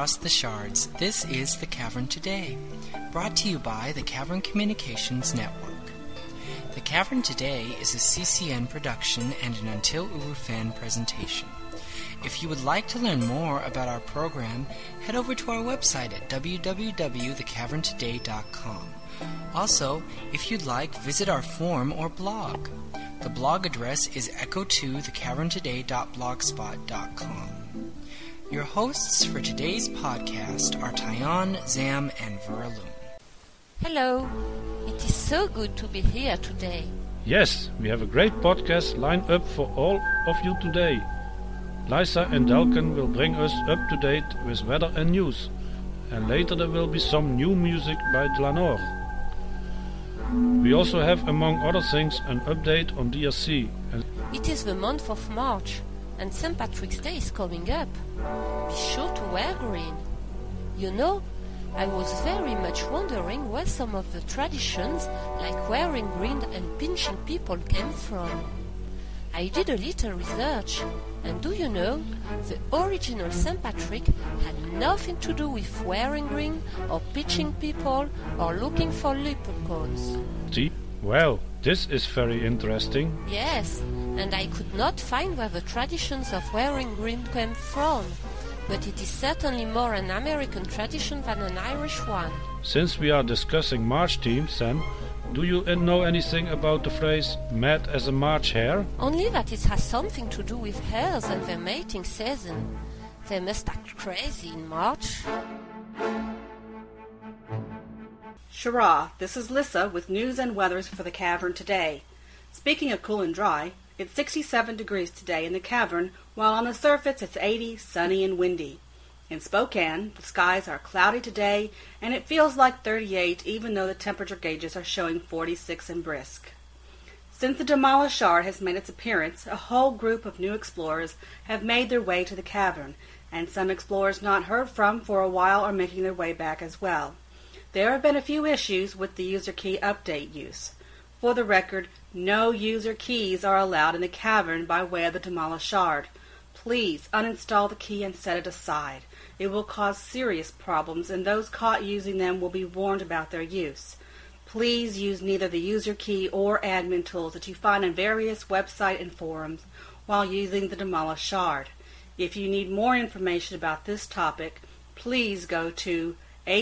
across the shards, this is The Cavern Today, brought to you by the Cavern Communications Network. The Cavern Today is a CCN production and an Until Uru fan presentation. If you would like to learn more about our program, head over to our website at www.thecaverntoday.com. Also, if you'd like, visit our forum or blog. The blog address is echo2thecaverntoday.blogspot.com. Your hosts for today's podcast are Tayan, Zam, and Veraloon. Hello, it is so good to be here today. Yes, we have a great podcast lined up for all of you today. Lisa and Dalkin will bring us up to date with weather and news. And later there will be some new music by Dlanor. We also have, among other things, an update on DRC. It is the month of March, and St. Patrick's Day is coming up. Be sure to wear green. You know, I was very much wondering where some of the traditions, like wearing green and pinching people, came from. I did a little research, and do you know, the original St. Patrick had nothing to do with wearing green, or pinching people, or looking for leprechauns. See? Well, this is very interesting. Yes, and I could not find where the traditions of wearing green came from, but it is certainly more an American tradition than an Irish one. Since we are discussing March themes, Sam, do you know anything about the phrase mad as a March hare? Only that it has something to do with hares and their mating season. They must act crazy in March. Shirah, this is Lissa with news and weathers for the Cavern today. Speaking of cool and dry, it's 67 degrees today in the Cavern, while on the surface it's 80, sunny and windy. In Spokane, the skies are cloudy today, and it feels like 38 even though the temperature gauges are showing 46 and brisk. Since the Damala Shard has made its appearance, a whole group of new explorers have made their way to the Cavern, and some explorers not heard from for a while are making their way back as well. There have been a few issues with the user key update use. For the record, no user keys are allowed in the Cavern by way of the Damala Shard. Please uninstall the key and set it aside. It will cause serious problems, and those caught using them will be warned about their use. Please use neither the user key or admin tools that you find on various websites and forums while using the Damala Shard. If you need more information about this topic, please go to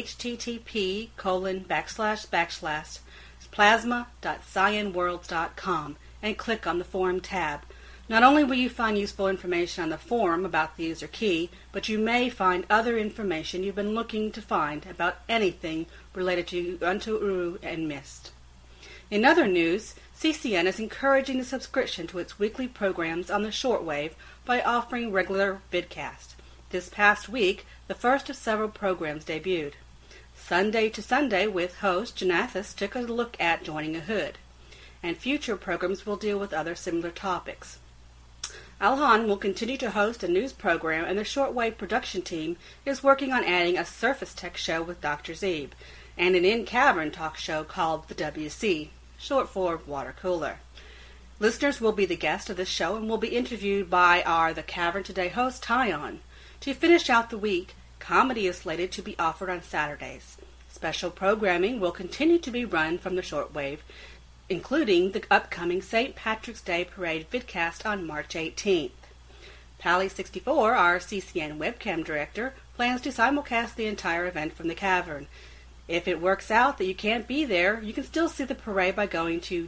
http://plasma.cyanworlds.com and click on the forum tab. Not only will you find useful information on the forum about the user key, but you may find other information you've been looking to find about anything related to Until Uru and Mist. In other news, CCN is encouraging the subscription to its weekly programs on the shortwave by offering regular vidcast. This past week, the first of several programs debuted. Sunday to Sunday with host Janathus took a look at joining a hood, and future programs will deal with other similar topics. Alhan will continue to host a news program, and the shortwave production team is working on adding a surface tech show with Dr. Zeeb, and an in-cavern talk show called the WC, short for Water Cooler. Listeners will be the guest of this show and will be interviewed by our The Cavern Today host, Tayan. To finish out the week, comedy is slated to be offered on Saturdays. Special programming will continue to be run from the shortwave, including the upcoming St. Patrick's Day Parade vidcast on March 18th. Pally64, our CCN webcam director, plans to simulcast the entire event from the Cavern. If it works out that you can't be there, you can still see the parade by going to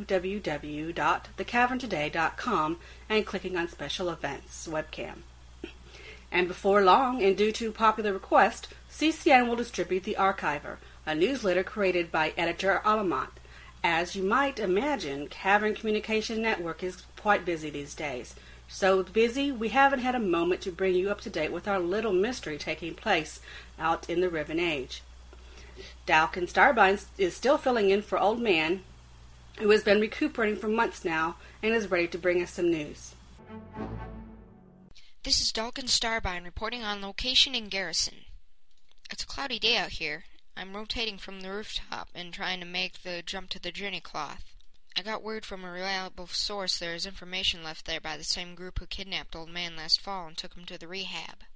www.thecaverntoday.com and clicking on Special Events webcam. And before long, and due to popular request, CCN will distribute The Archiver, a newsletter created by editor Alamant. As you might imagine, Cavern Communication Network is quite busy these days. So busy, we haven't had a moment to bring you up to date with our little mystery taking place out in the Riven Age. Dalkin Starbine is still filling in for Old Man, who has been recuperating for months now and is ready to bring us some news. This is Dalkin Starbine reporting on location in Garrison. It's a cloudy day out here. I'm rotating from the rooftop and trying to make the jump to the journey cloth. I got word from a reliable source there is information left there by the same group who kidnapped Old Man last fall and took him to the rehab.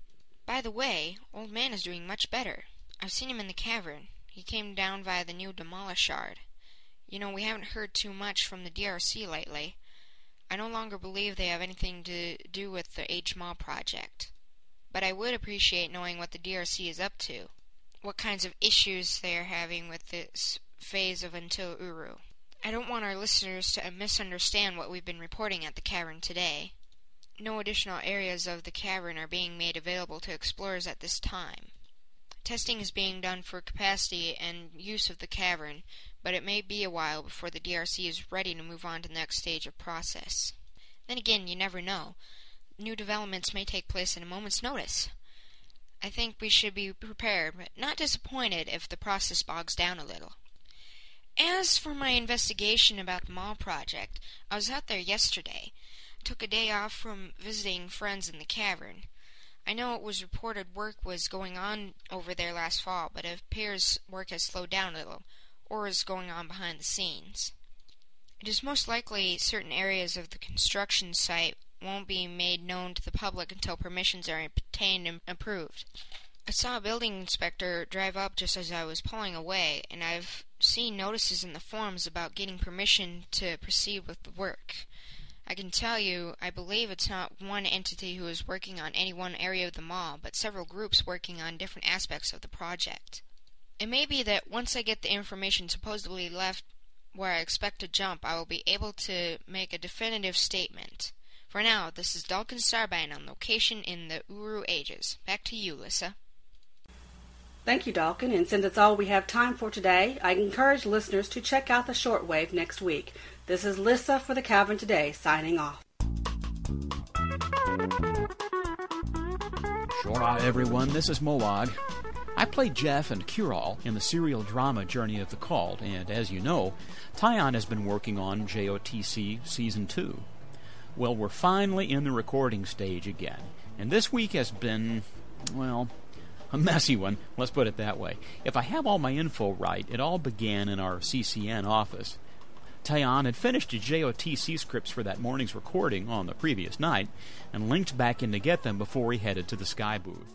By the way, Old Man is doing much better. I've seen him in the cavern. He came down via the new Demolish Shard. You know, we haven't heard too much from the DRC lately. I no longer believe they have anything to do with the HMAW project. But I would appreciate knowing what the DRC is up to. What kinds of issues they are having with this phase of Until Uru. I don't want our listeners to misunderstand what we've been reporting at the cavern today. No additional areas of the cavern are being made available to explorers at this time. Testing is being done for capacity and use of the cavern, but it may be a while before the DRC is ready to move on to the next stage of process. Then again, you never know. New developments may take place at a moment's notice. I think we should be prepared, but not disappointed if the process bogs down a little. As for my investigation about the mall project, I was out there yesterday. Took a day off from visiting friends in the cavern. I know it was reported work was going on over there last fall, but it appears work has slowed down a little, or is going on behind the scenes. It is most likely certain areas of the construction site won't be made known to the public until permissions are obtained and approved. I saw a building inspector drive up just as I was pulling away, and I've seen notices in the forums about getting permission to proceed with the work. I can tell you, I believe it's not one entity who is working on any one area of the mall, but several groups working on different aspects of the project. It may be that once I get the information supposedly left where I expect to jump, I will be able to make a definitive statement. For now, this is Dalkin Starbine on location in the Uru Ages. Back to you, Lissa. Thank you, Dalkin, and since it's all we have time for today, I encourage listeners to check out the shortwave next week. This is Lissa for the Cavern Today, signing off. Shora, everyone, this is Moag. I played Jeff and Kural in the serial drama Journey of the Called, and as you know, Tyon has been working on JOTC Season 2. Well, we're finally in the recording stage again, and this week has been, well, a messy one, let's put it that way. If I have all my info right, it all began in our CCN office. Tyon had finished his JOTC scripts for that morning's recording on the previous night, and linked back in to get them before he headed to the Sky booth.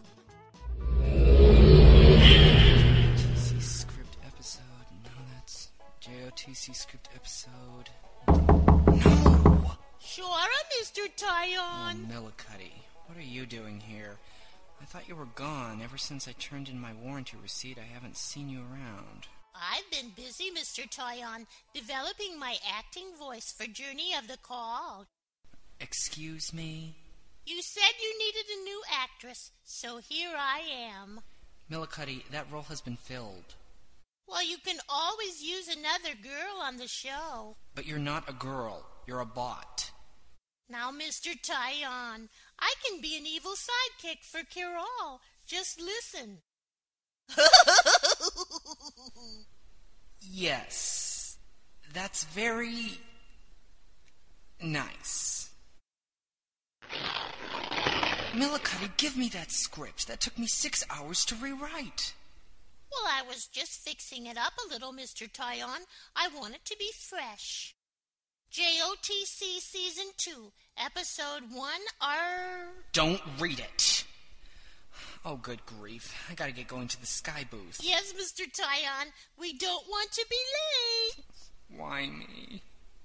JOTC script episode. No, that's JOTC script episode. No! Shora, Mr. Tyon. Oh, Millicuddy, what are you doing here? I thought you were gone. Ever since I turned in my warranty receipt, I haven't seen you around. I've been busy, Mr. Tyon, developing my acting voice for Journey of the Called. Excuse me? You said you needed a new actress, so here I am. Millicuddy, that role has been filled. Well, you can always use another girl on the show. But you're not a girl. You're a bot. Now, Mr. Tyon, I can be an evil sidekick for Kural. Just listen. Yes. That's very nice. Millicuddy, give me that script. That took me 6 hours to rewrite. Well, I was just fixing it up a little, Mr. Tyon. I want it to be fresh. JOTC Season 2, Episode 1, Don't read it. Oh, good grief. I gotta get going to the Sky booth. Yes, Mr. Tyon. We don't want to be late. Why me?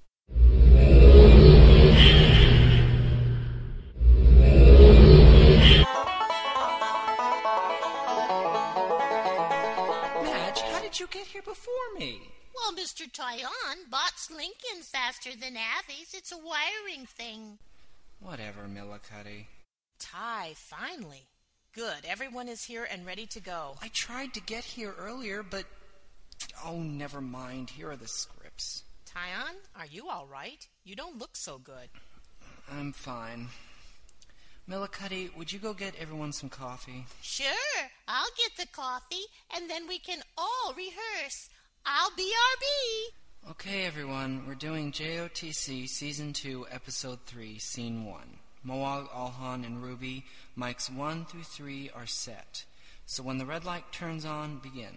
Madge, how did you get here before me? Well, Mr. Tyon, bots link in faster than Avies. It's a wiring thing. Whatever, Millicuddy. Ty, finally. Good, everyone is here and ready to go. I tried to get here earlier, but... Oh, never mind. Here are the scripts. Tyon, are you all right? You don't look so good. I'm fine. Millicuddy, would you go get everyone some coffee? Sure, I'll get the coffee, and then we can all rehearse. I'll BRB. Okay, everyone, we're doing JOTC Season 2, Episode 3, Scene 1. Moag, Alhan, and Ruby, mics 1 through 3 are set. So when the red light turns on, begin.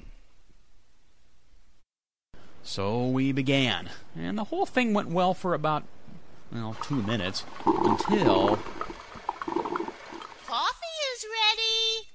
So we began, and the whole thing went well for about, 2 minutes, until... Coffee is ready.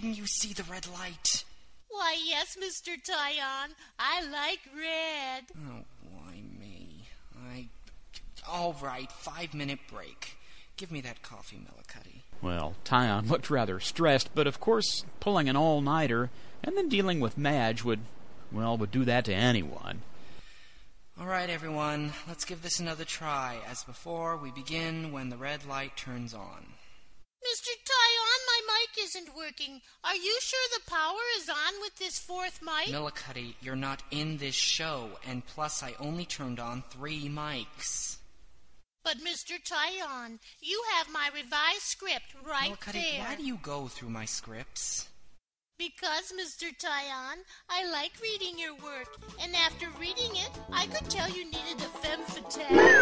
didn't you see the red light? Why, yes, Mr. Tyon. I like red. Oh, why me? All right, 5-minute break. Give me that coffee, Millicuddy. Well, Tyon looked rather stressed, but of course pulling an all-nighter and then dealing with Madge would do that to anyone. All right, everyone, let's give this another try. As before, we begin when the red light turns on. Mr. Tyon, my mic isn't working. Are you sure the power is on with this fourth mic? Millicuddy, you're not in this show, and plus I only turned on 3 mics. But, Mr. Tyon, you have my revised script right Millicuddy, there. why do you go through my scripts? Because, Mr. Tyon, I like reading your work, and after reading it, I could tell you needed a femme fatale.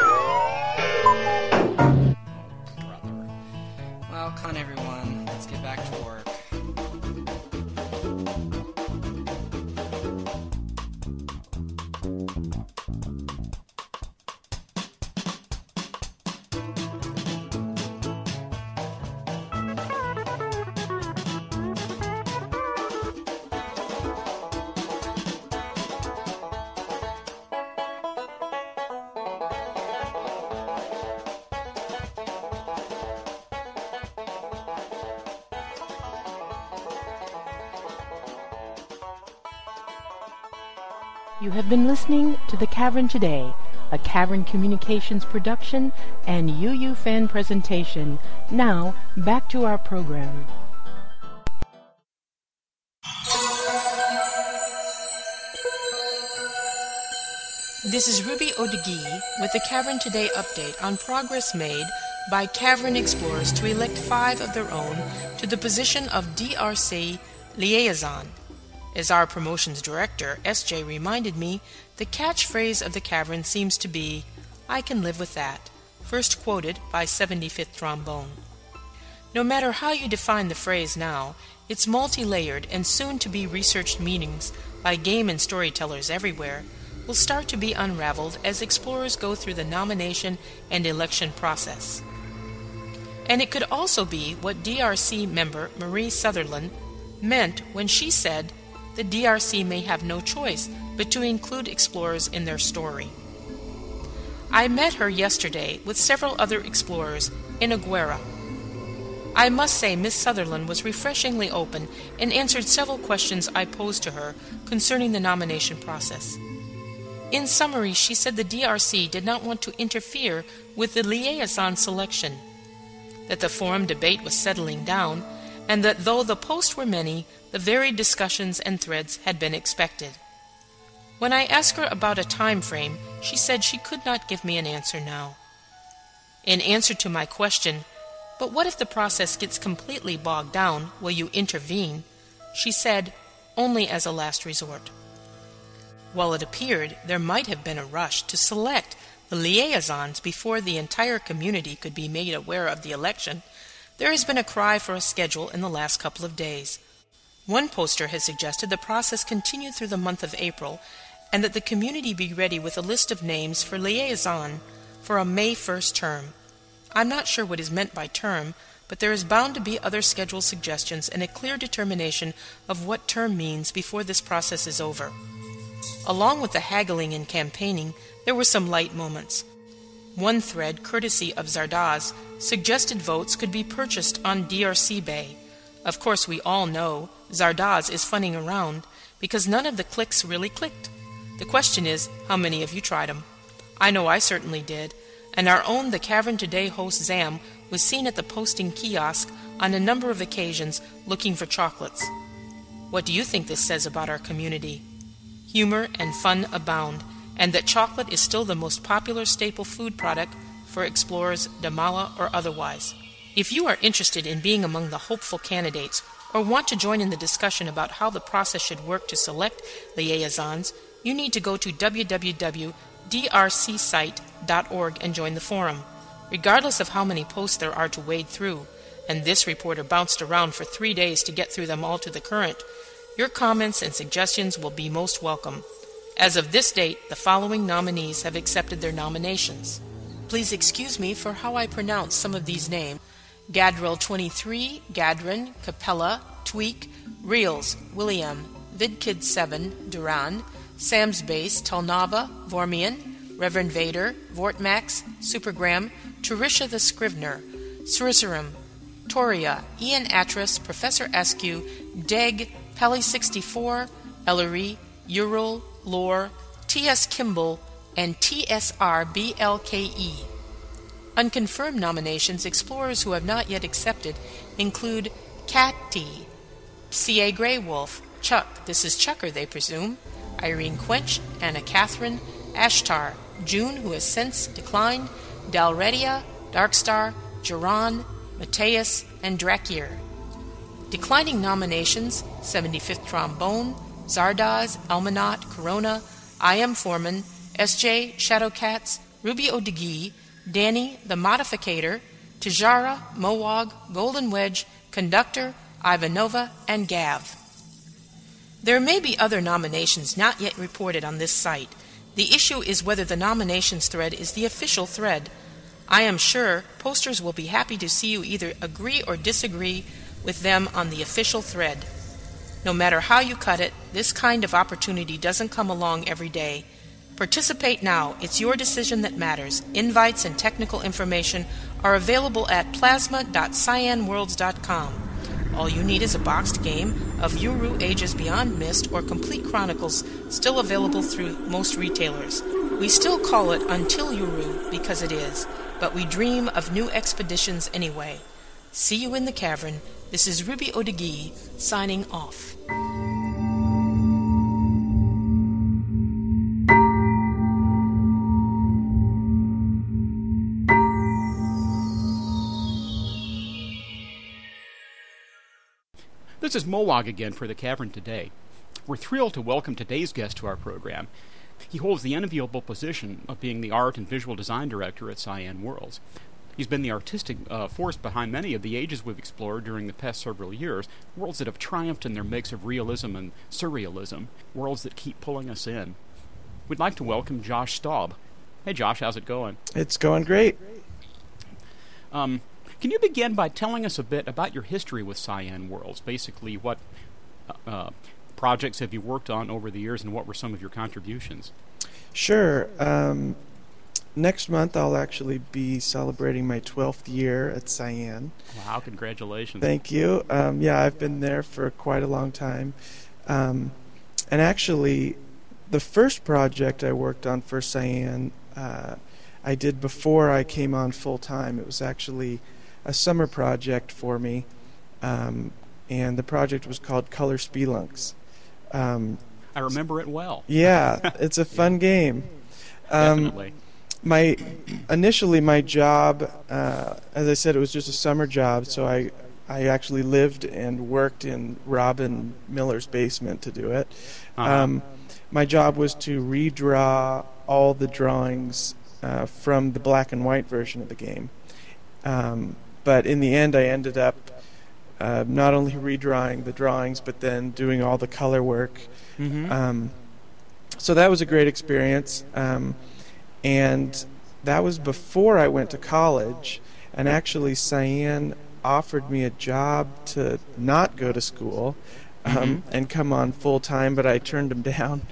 Oh, brother. Well, come on, everyone. Let's get back to work. You have been listening to The Cavern Today, a Cavern Communications production and UU fan presentation. Now, back to our program. This is Ruby Odegi with the Cavern Today update on progress made by Cavern explorers to elect 5 of their own to the position of DRC Liaison. As our promotions director, SJ, reminded me, the catchphrase of the Cavern seems to be, "I can live with that," first quoted by 75th Trombone. No matter how you define the phrase now, its multi-layered and soon-to-be researched meanings by game and storytellers everywhere will start to be unraveled as explorers go through the nomination and election process. And it could also be what DRC member Marie Sutherland meant when she said, the DRC may have no choice but to include explorers in their story. I met her yesterday with several other explorers in Aguera. I must say Miss Sutherland was refreshingly open and answered several questions I posed to her concerning the nomination process. In summary, she said the DRC did not want to interfere with the liaison selection, that the forum debate was settling down, and that though the posts were many, the varied discussions and threads had been expected. When I asked her about a time frame, she said she could not give me an answer now. In answer to my question, "But what if the process gets completely bogged down? Will you intervene?" she said, "Only as a last resort." While it appeared there might have been a rush to select the liaisons before the entire community could be made aware of the election, there has been a cry for a schedule in the last couple of days. One poster has suggested the process continue through the month of April and that the community be ready with a list of names for liaison for a May 1st term. I'm not sure what is meant by term, but there is bound to be other schedule suggestions and a clear determination of what term means before this process is over. Along with the haggling and campaigning, there were some light moments. One thread, courtesy of Zardoz, suggested votes could be purchased on DRC Bay. Of course, we all know Zardoz is funning around because none of the clicks really clicked. The question is, how many of you tried them? I know I certainly did, and our own The Cavern Today host Zam was seen at the posting kiosk on a number of occasions looking for chocolates. What do you think this says about our community? Humor and fun abound, and that chocolate is still the most popular staple food product for explorers, Damala or otherwise. If you are interested in being among the hopeful candidates or want to join in the discussion about how the process should work to select liaisons, you need to go to www.drcsite.org and join the forum. Regardless of how many posts there are to wade through, and this reporter bounced around for 3 days to get through them all to the current, your comments and suggestions will be most welcome. As of this date, the following nominees have accepted their nominations. Please excuse me for how I pronounce some of these names. Gadril 23, Gadrin, Capella, Tweak, Reels, William, VidKid7, Duran, Sam's Base, Telnava, Vormian, Reverend Vader, Vortmax, Supergram, Turisha the Scrivener, Suricerum, Toria, Ian Atras, Professor Askew, Deg, Pally64, Ellery, Ural, Lore, T.S. Kimball, and TSRBLKE. Unconfirmed nominations explorers who have not yet accepted include Cat T, C.A. Greywolf, Chuck, this is Chucker they presume, Irene Quench, Anna Catherine, Ashtar, June who has since declined, Dalredia, Darkstar, Geron, Mateus, and Drakier. Declining nominations, 75th Trombone, Zardoz, Almanot, Corona, I Am Foreman, SJ, Shadowcats, Ruby O'Degee, Danny, The Modificator, Tijara, Mowag, Golden Wedge, Conductor, Ivanova, and Gav. There may be other nominations not yet reported on this site. The issue is whether the nominations thread is the official thread. I am sure posters will be happy to see you either agree or disagree with them on the official thread. No matter how you cut it, this kind of opportunity doesn't come along every day. Participate now. It's your decision that matters. Invites and technical information are available at plasma.cyanworlds.com. All you need is a boxed game of Uru Ages Beyond Mist or Complete Chronicles, still available through most retailers. We still call it Until Uru because it is, but we dream of new expeditions anyway. See you in the cavern. This is Ruby O'Degee signing off. This is Mowag again for the Cavern Today. We're thrilled to welcome today's guest to our program. He holds the enviable position of being the art and visual design director at Cyan Worlds. He's been the artistic force behind many of the ages we've explored during the past several years, worlds that have triumphed in their mix of realism and surrealism, worlds that keep pulling us in. We'd like to welcome Josh Staub. Hey Josh, how's it going? It's going great. Can you begin by telling us a bit about your history with Cyan Worlds? Basically, what projects have you worked on over the years, and what were some of your contributions? Sure. Next month, I'll actually be celebrating my 12th year at Cyan. Wow, congratulations. Thank you. Yeah, I've been there for quite a long time. And actually, the first project I worked on for Cyan, I did before I came on full-time. It was actually a summer project for me, and the project was called Color Spelunks. I remember it well. Yeah, it's a fun game. Definitely. Initially my job, as I said, it was just a summer job, so I actually lived and worked in Robin Miller's basement to do it. Uh-huh. My job was to redraw all the drawings from the black and white version of the game. But in the end, I ended up not only redrawing the drawings, but then doing all the color work. Mm-hmm. So that was a great experience. And that was before I went to college. And actually, Cyan offered me a job to not go to school and come on full time, but I turned him down.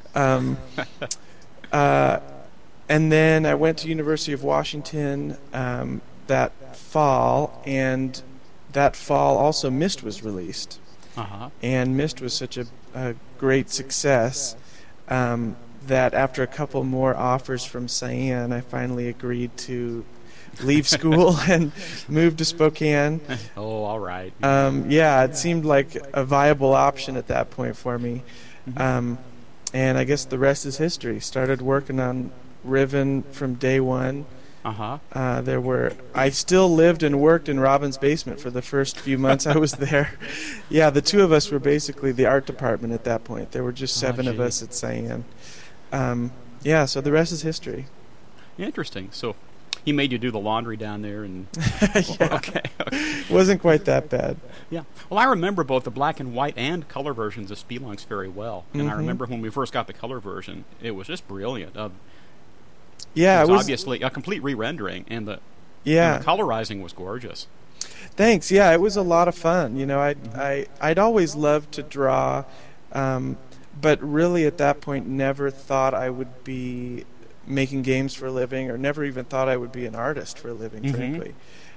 And then I went to University of Washington that fall, and that fall also Myst was released. Uh-huh. And Myst was such a great success that after a couple more offers from Cyan, I finally agreed to leave school and move to Spokane. Oh, all right. Yeah, it seemed like a viable option at that point for me. And I guess the rest is history. Started working on Riven from day one. Uh-huh. I still lived and worked in Robin's basement for the first few months I was there. Yeah, the two of us were basically the art department at that point. There were just 7 of us at Cyan. Yeah, so the rest is history. Interesting. So he made you do the laundry down there, and yeah. Okay. Wasn't quite that bad. Yeah. Well, I remember both the black and white and color versions of Spelunks very well, and I remember when we first got the color version, it was just brilliant. Yeah, it was obviously a complete re-rendering, and the colorizing was gorgeous. Thanks. Yeah, it was a lot of fun. You know, I'd always loved to draw, but really at that point never thought I would be making games for a living, or never even thought I would be an artist for a living, frankly.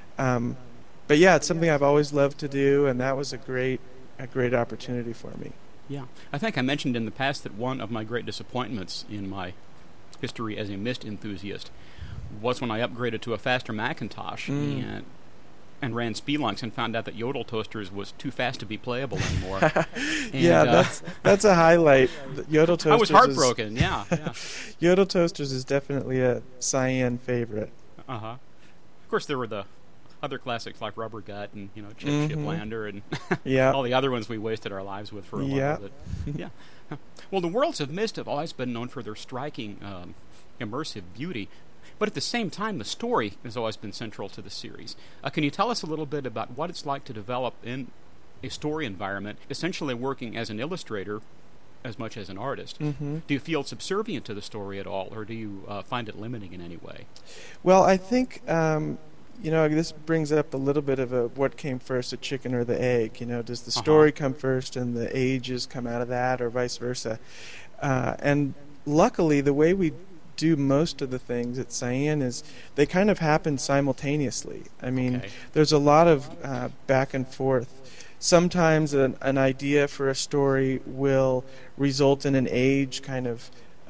But yeah, it's something I've always loved to do, and that was a great opportunity for me. Yeah. I think I mentioned in the past that one of my great disappointments in my history as a Myst enthusiast was when I upgraded to a faster Macintosh and ran Spelunks and found out that Yodel Toasters was too fast to be playable anymore. Yeah, that's a highlight. Yodel Toasters. I was heartbroken. Yeah. Yodel Toasters is definitely a Cyan favorite. Of course, there were the other classics like Rubber Gut and Chip Shiplander and all the other ones we wasted our lives with for a while. But, well, the worlds of Myst have always been known for their striking, immersive beauty. But at the same time, the story has always been central to the series. Can you tell us a little bit about what it's like to develop in a story environment, essentially working as an illustrator as much as an artist? Do you feel subservient to the story at all, or do you find it limiting in any way? Well, I think this brings up a little bit of what came first, the chicken or the egg. Does the story come first and the ages come out of that, or vice versa? And luckily, the way we do most of the things at Cyan is they kind of happen simultaneously. I mean, there's a lot of back and forth. Sometimes an idea for a story will result in an age kind of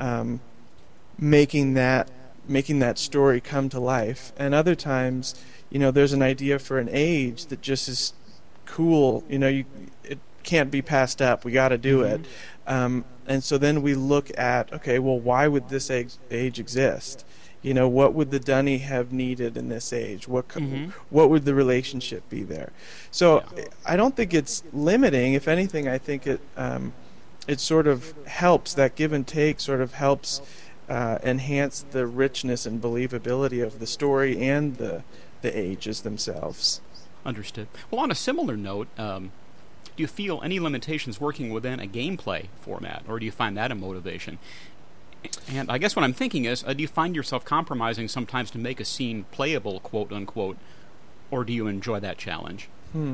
making that story come to life, and other times, there's an idea for an age that just is cool. It can't be passed up. We got to do it. And so then we look at, okay, well, why would this age exist? What would the Dunny have needed in this age? What would the relationship be there? So I don't think it's limiting. If anything, I think it sort of helps. That give and take sort of helps enhance the richness and believability of the story and the ages themselves. Understood. Well, on a similar note, do you feel any limitations working within a gameplay format, or do you find that a motivation? And I guess what I'm thinking is, do you find yourself compromising sometimes to make a scene playable, quote unquote, or do you enjoy that challenge?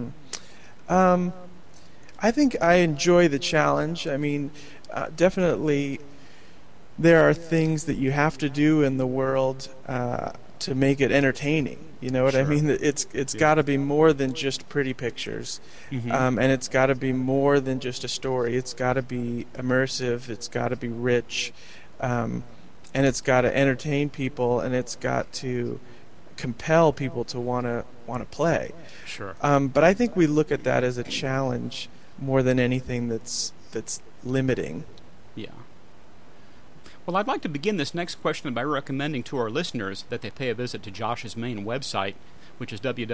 I think I enjoy the challenge. I mean, definitely there are things that you have to do in the world to make it entertaining. You know what I mean? It's got to be more than just pretty pictures, and it's got to be more than just a story. It's got to be immersive. It's got to be rich, and it's got to entertain people, and it's got to compel people to want to play. Sure. But I think we look at that as a challenge more than anything that's limiting. Yeah. Well, I'd like to begin this next question by recommending to our listeners that they pay a visit to Josh's main website, which is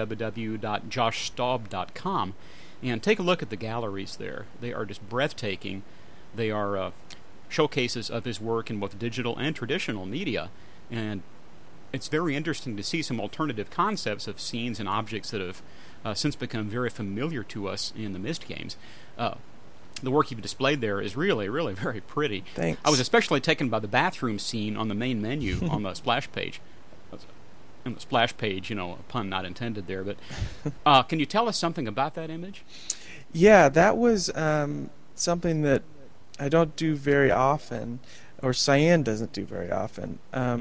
www.joshstaub.com, and take a look at the galleries there. They are just breathtaking. They are showcases of his work in both digital and traditional media, and it's very interesting to see some alternative concepts of scenes and objects that have since become very familiar to us in the Myst games. The work you've displayed there is really, really very pretty. Thanks. I was especially taken by the bathroom scene on the main menu on the splash page. And the splash page, a pun not intended there, but can you tell us something about that image? Yeah, that was something that I don't do very often, or Cyan doesn't do very often.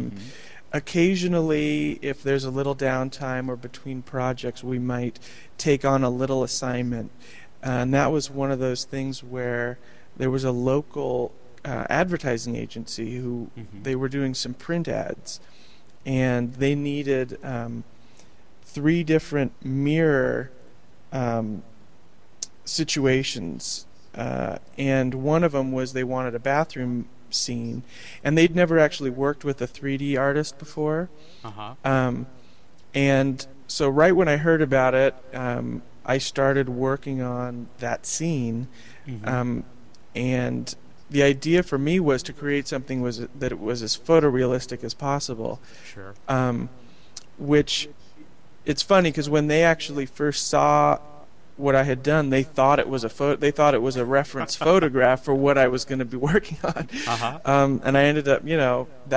Occasionally, if there's a little downtime or between projects, we might take on a little assignment. And that was one of those things where there was a local advertising agency who they were doing some print ads, and they needed 3 different mirror situations, and one of them was they wanted a bathroom scene, and they'd never actually worked with a 3D artist before. And so right when I heard about it, I started working on that scene, and the idea for me was to create something that it was as photorealistic as possible. Sure. Which, it's funny because when they actually first saw what I had done, they thought it was they thought it was a reference photograph for what I was going to be working on. And I ended up,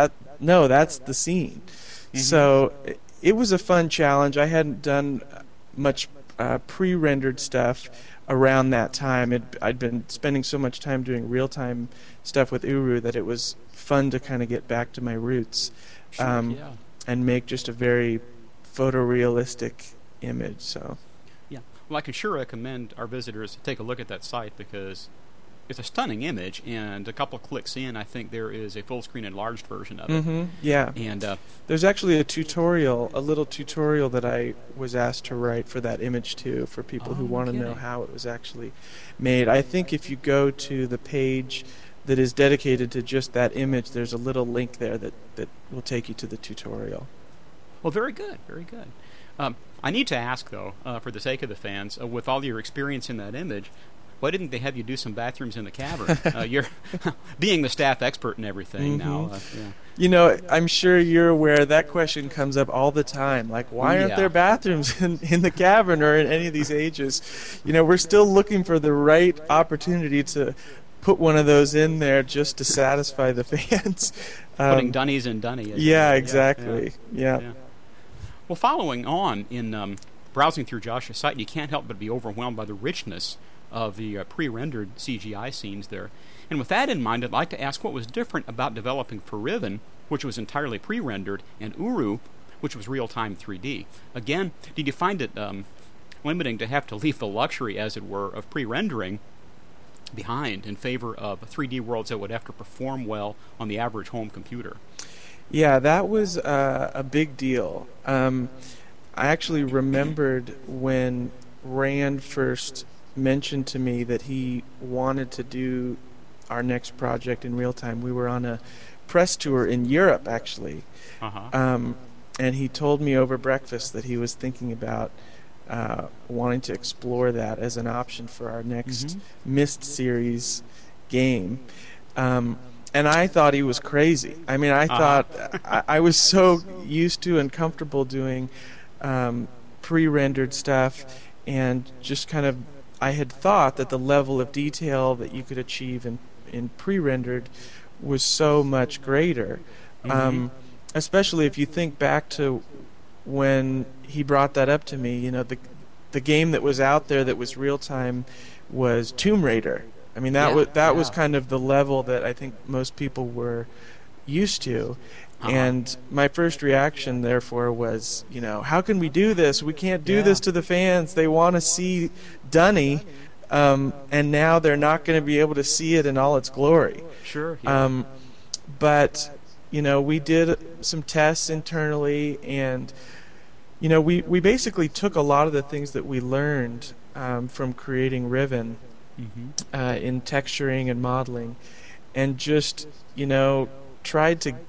that's the scene. So it was a fun challenge. I hadn't done much pre-rendered stuff around that time. I'd been spending so much time doing real-time stuff with Uru that it was fun to kind of get back to my roots, and make just a very photorealistic image. So, yeah, well, I can sure recommend our visitors to take a look at that site because it's a stunning image, and a couple of clicks in, I think there is a full-screen enlarged version of it. Mm-hmm, yeah. And there's actually a little tutorial that I was asked to write for that image too, for people who want to know how it was actually made. I think if you go to the page that is dedicated to just that image, there's a little link there that will take you to the tutorial. Well, very good, very good. I need to ask, though, for the sake of the fans, with all your experience in that image, why didn't they have you do some bathrooms in the cavern? You're being the staff expert and everything now. Yeah. You know, I'm sure you're aware that question comes up all the time. Like, why aren't there bathrooms in the cavern or in any of these ages? You know, we're still looking for the right opportunity to put one of those in there just to satisfy the fans. Putting Dunnies in Dunny. Yeah, exactly. Yeah. Well, following on in browsing through Josh's site, you can't help but be overwhelmed by the richness of the pre-rendered CGI scenes there. And with that in mind, I'd like to ask what was different about developing for Riven, which was entirely pre-rendered, and Uru, which was real-time 3D. Again, did you find it limiting to have to leave the luxury, as it were, of pre-rendering behind in favor of 3D worlds that would have to perform well on the average home computer? Yeah, that was a big deal. I actually remembered when Rand first mentioned to me that he wanted to do our next project in real time. We were on a press tour in Europe, actually. And he told me over breakfast that he was thinking about wanting to explore that as an option for our next Myst series game. And I thought he was crazy. I mean, I thought I was so used to and comfortable doing pre-rendered stuff, and just kind of I had thought that the level of detail that you could achieve in pre-rendered was so much greater. Especially if you think back to when he brought that up to me. You know, the game that was out there that was real time was Tomb Raider. I mean, that was kind of the level that I think most people were used to. And my first reaction, therefore, was, you know, how can we do this? We can't do this to the fans. They want to see Dunny, and now they're not going to be able to see it in all its glory. Sure. But, you know, we did some tests internally, and, you know, we basically took a lot of the things that we learned from creating Riven in texturing and modeling, and just, you know, tried to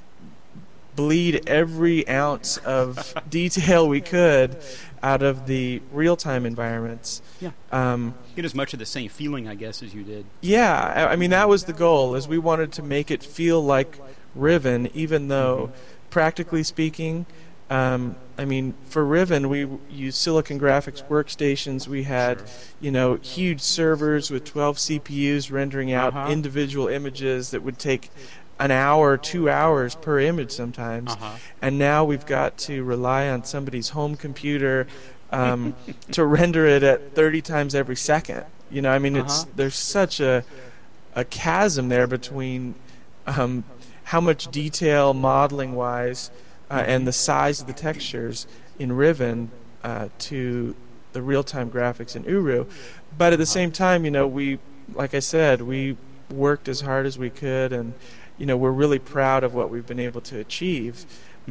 bleed every ounce of detail we could out of the real-time environments. Get as much of the same feeling, I guess, as you did. Yeah, I mean, that was the goal, is we wanted to make it feel like Riven, even though, practically speaking, I mean, for Riven, we used Silicon Graphics workstations. We had, you know, huge servers with 12 CPUs rendering out individual images that would take an hour, 2 hours per image sometimes. And now we've got to rely on somebody's home computer to render it at 30 times every second. You know, I mean, there's such a chasm there between how much detail modeling-wise and the size of the textures in Riven to the real-time graphics in Uru. But at the same time, you know, we, like I said, we worked as hard as we could, and, you know, we're really proud of what we've been able to achieve.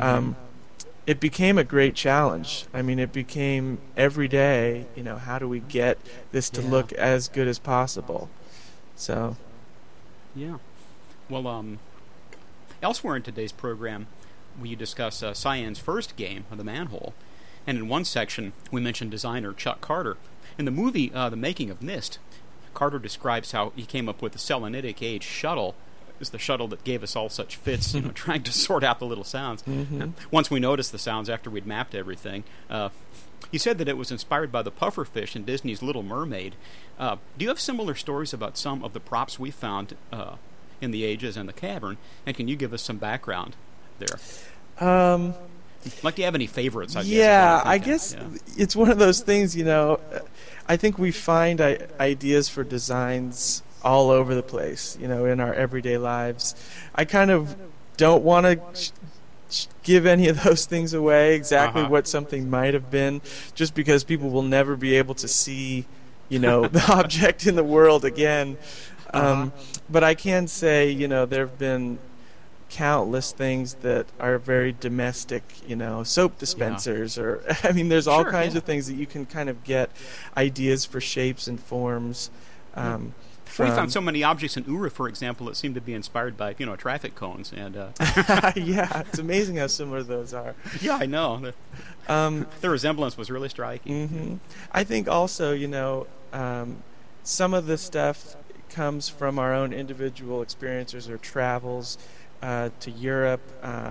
It became a great challenge. I mean, it became every day, you know, how do we get this to look as good as possible? So. Yeah. Well, elsewhere in today's program, we discuss Cyan's first game, The Manhole, and in one section we mentioned designer Chuck Carter. In the movie The Making of Myst, Carter describes how he came up with the Selenitic Age shuttle. It's the shuttle that gave us all such fits, you know, trying to sort out the little sounds. Once we noticed the sounds after we'd mapped everything, he said that it was inspired by the pufferfish in Disney's Little Mermaid. Do you have similar stories about some of the props we found in the Ages and the Cavern, and can you give us some background there? Like, do you have any favorites? I guess it's one of those things, I think we find ideas for designs all over the place, in our everyday lives. I kind of don't want to give any of those things away, exactly what something might have been, just because people will never be able to see, the object in the world again. But I can say, there have been countless things that are very domestic, soap dispensers, or there's all kinds of things that you can kind of get ideas for shapes and forms. We found so many objects in Uru, for example, that seem to be inspired by, traffic cones. And yeah, it's amazing how similar those are. Yeah, I know. The resemblance was really striking. Mm-hmm. I think also, some of the stuff comes from our own individual experiences or travels to Europe,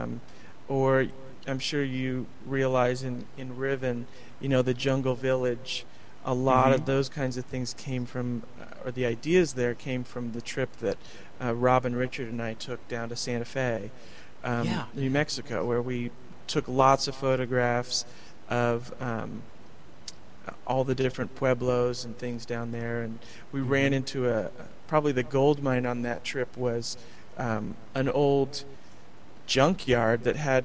or I'm sure you realize in Riven, the jungle village, a lot of those kinds of things came from, or the ideas there came from the trip that Robin, Richard, and I took down to Santa Fe, New Mexico, where we took lots of photographs of all the different pueblos and things down there, and we ran into probably the gold mine on that trip was an old junkyard that had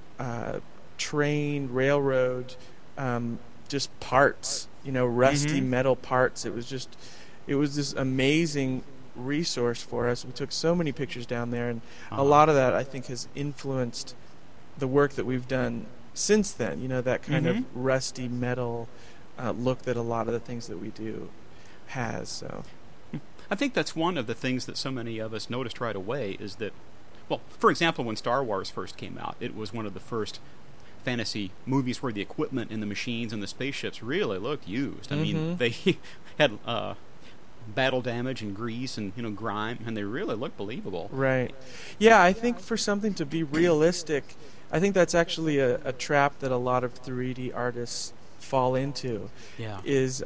train, railroad, just parts, rusty metal parts. It was this amazing resource for us. We took so many pictures down there, and a lot of that I think has influenced the work that we've done since then. That kind of rusty metal look that a lot of the things that we do has. So I think that's one of the things that so many of us noticed right away is that, well, for example, when Star Wars first came out, it was one of the first fantasy movies where the equipment and the machines and the spaceships really looked used. I mean, they had battle damage and grease and grime, and they really looked believable. Right. Yeah, I think for something to be realistic, I think that's actually a trap that a lot of 3D artists fall into. Yeah. Is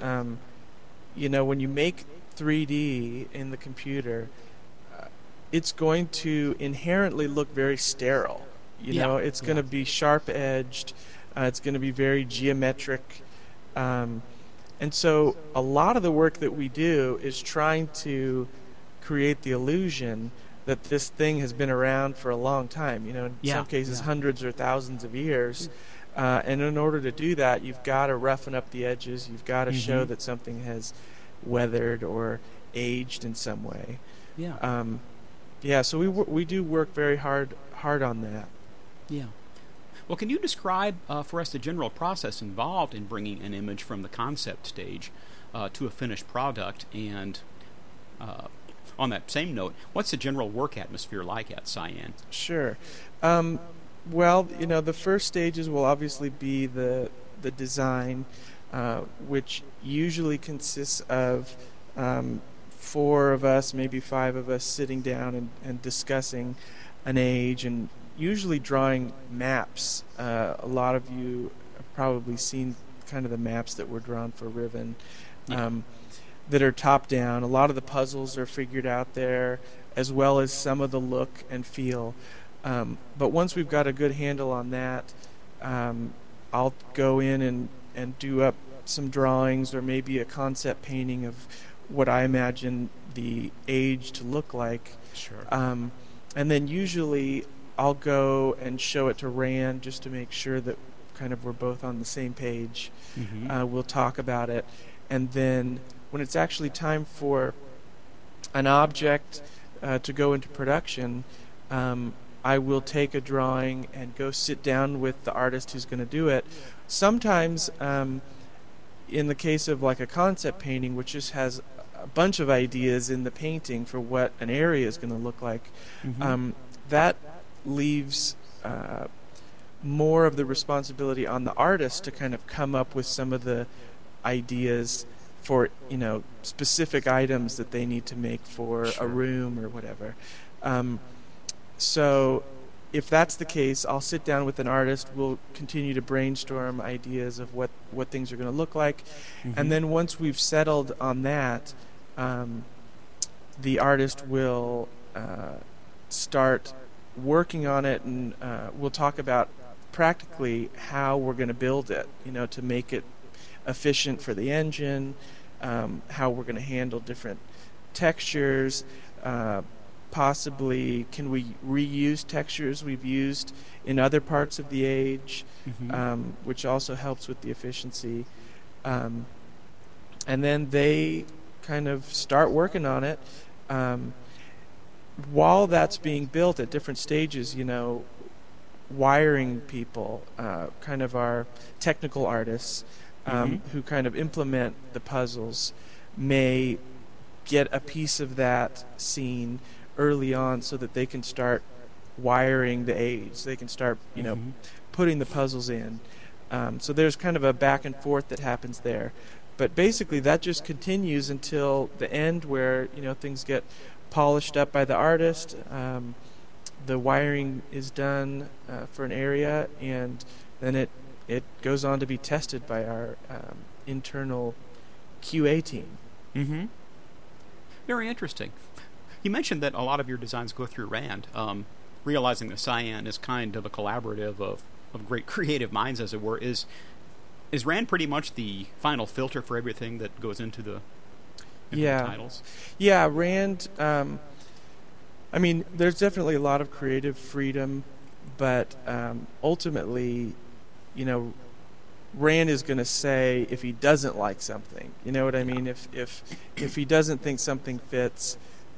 when you make 3D in the computer, it's going to inherently look very sterile. It's going to be sharp-edged. It's going to be very geometric. And so a lot of the work that we do is trying to create the illusion that this thing has been around for a long time, in some cases hundreds or thousands of years. And in order to do that, you've got to roughen up the edges. You've got to show that something has weathered or aged in some way. So we do work very hard on that. Yeah. Well, can you describe for us the general process involved in bringing an image from the concept stage to a finished product? And on that same note, what's the general work atmosphere like at Cyan? Sure. Well, the first stages will obviously be the design, which usually consists of 4 of us, maybe 5 of us, sitting down and discussing an age and usually drawing maps. A lot of you have probably seen kind of the maps that were drawn for Riven that are top-down. A lot of the puzzles are figured out there, as well as some of the look and feel. But once we've got a good handle on that, I'll go in and do up some drawings or maybe a concept painting of what I imagine the age to look like. Sure. And then usually I'll go and show it to Rand just to make sure that kind of we're both on the same page. We'll talk about it. And then when it's actually time for an object to go into production, I will take a drawing and go sit down with the artist who's going to do it. Sometimes, in the case of like a concept painting, which just has a bunch of ideas in the painting for what an area is going to look like, that leaves more of the responsibility on the artist to kind of come up with some of the ideas for specific items that they need to make for a room or whatever. So if that's the case, I'll sit down with an artist. We'll continue to brainstorm ideas of what things are going to look like. And then once we've settled on that, the artist will start working on it, and we'll talk about practically how we're going to build it, to make it efficient for the engine, how we're going to handle different textures, possibly can we reuse textures we've used in other parts of the age, which also helps with the efficiency. And then they kind of start working on it. While that's being built at different stages, wiring people, kind of our technical artists, who kind of implement the puzzles, may get a piece of that scene early on so that they can start wiring the aids. They can start, putting the puzzles in. So there's kind of a back and forth that happens there. But basically that just continues until the end where, things get polished up by the artist. The wiring is done for an area, and then it goes on to be tested by our internal QA team. Very interesting. You mentioned that a lot of your designs go through RAND, realizing that Cyan is kind of a collaborative of great creative minds, as it were. Is RAND pretty much the final filter for everything that goes into the titles? Yeah, RAND, there's definitely a lot of creative freedom, but ultimately, Rand is going to say if he doesn't like something. You know what I mean? If he doesn't think something fits,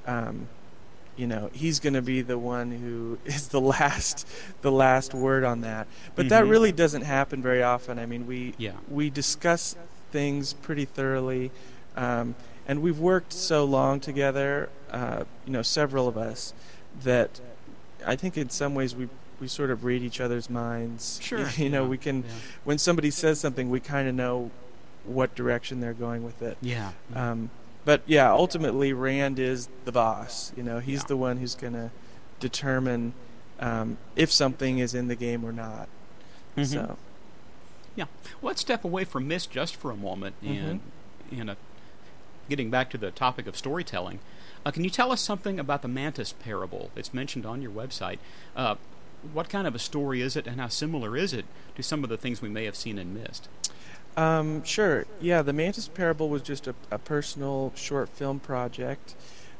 he's going to be the one who is the last word on that. But that really doesn't happen very often. We discuss things pretty thoroughly, and we've worked so long together, several of us, that I think in some ways we sort of read each other's minds. Sure. We can, when somebody says something, we kind of know what direction they're going with it. Yeah. But yeah, ultimately Rand is the boss. He's the one who's going to determine if something is in the game or not. So. Yeah. Well, let's step away from Myst just for a moment and getting back to the topic of storytelling. Can you tell us something about the Mantis parable? It's mentioned on your website. What kind of a story is it, and how similar is it to some of the things we may have seen in Myst? Sure. Yeah, the Mantis parable was just a personal short film project.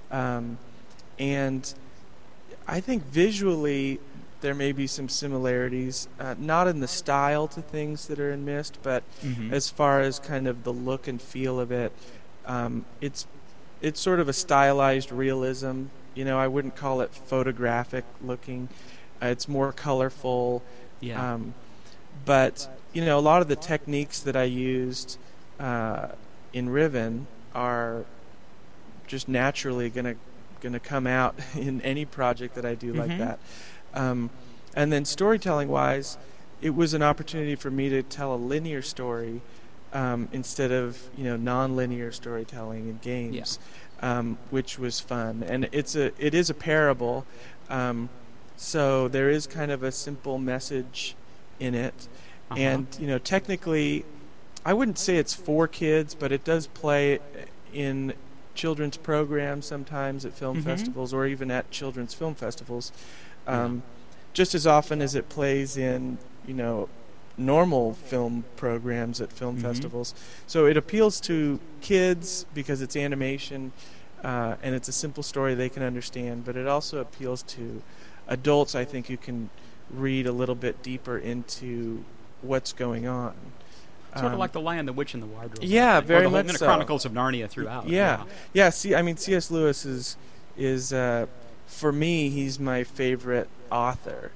And I think visually there may be some similarities, not in the style to things that are in Myst, but as far as kind of the look and feel of it, it's sort of a stylized realism. I wouldn't call it photographic looking. It's more colorful. Yeah. But a lot of the techniques that I used in Riven are just naturally gonna come out in any project that I do like that. And then storytelling wise, it was an opportunity for me to tell a linear story instead of non-linear storytelling in games, which was fun. And it is a parable, so there is kind of a simple message in it. And technically, I wouldn't say it's for kids, but it does play in children's programs sometimes at film festivals, or even at children's film festivals, just as often as it plays in normal film programs at film festivals. So it appeals to kids because it's animation and it's a simple story they can understand, but it also appeals to adults, I think, who can read a little bit deeper into what's going on. Sort of like The Lion, the Witch, and the Wardrobe. Yeah, very much so. And the Chronicles of Narnia throughout. Yeah. C.S. Lewis is for me, he's my favorite author.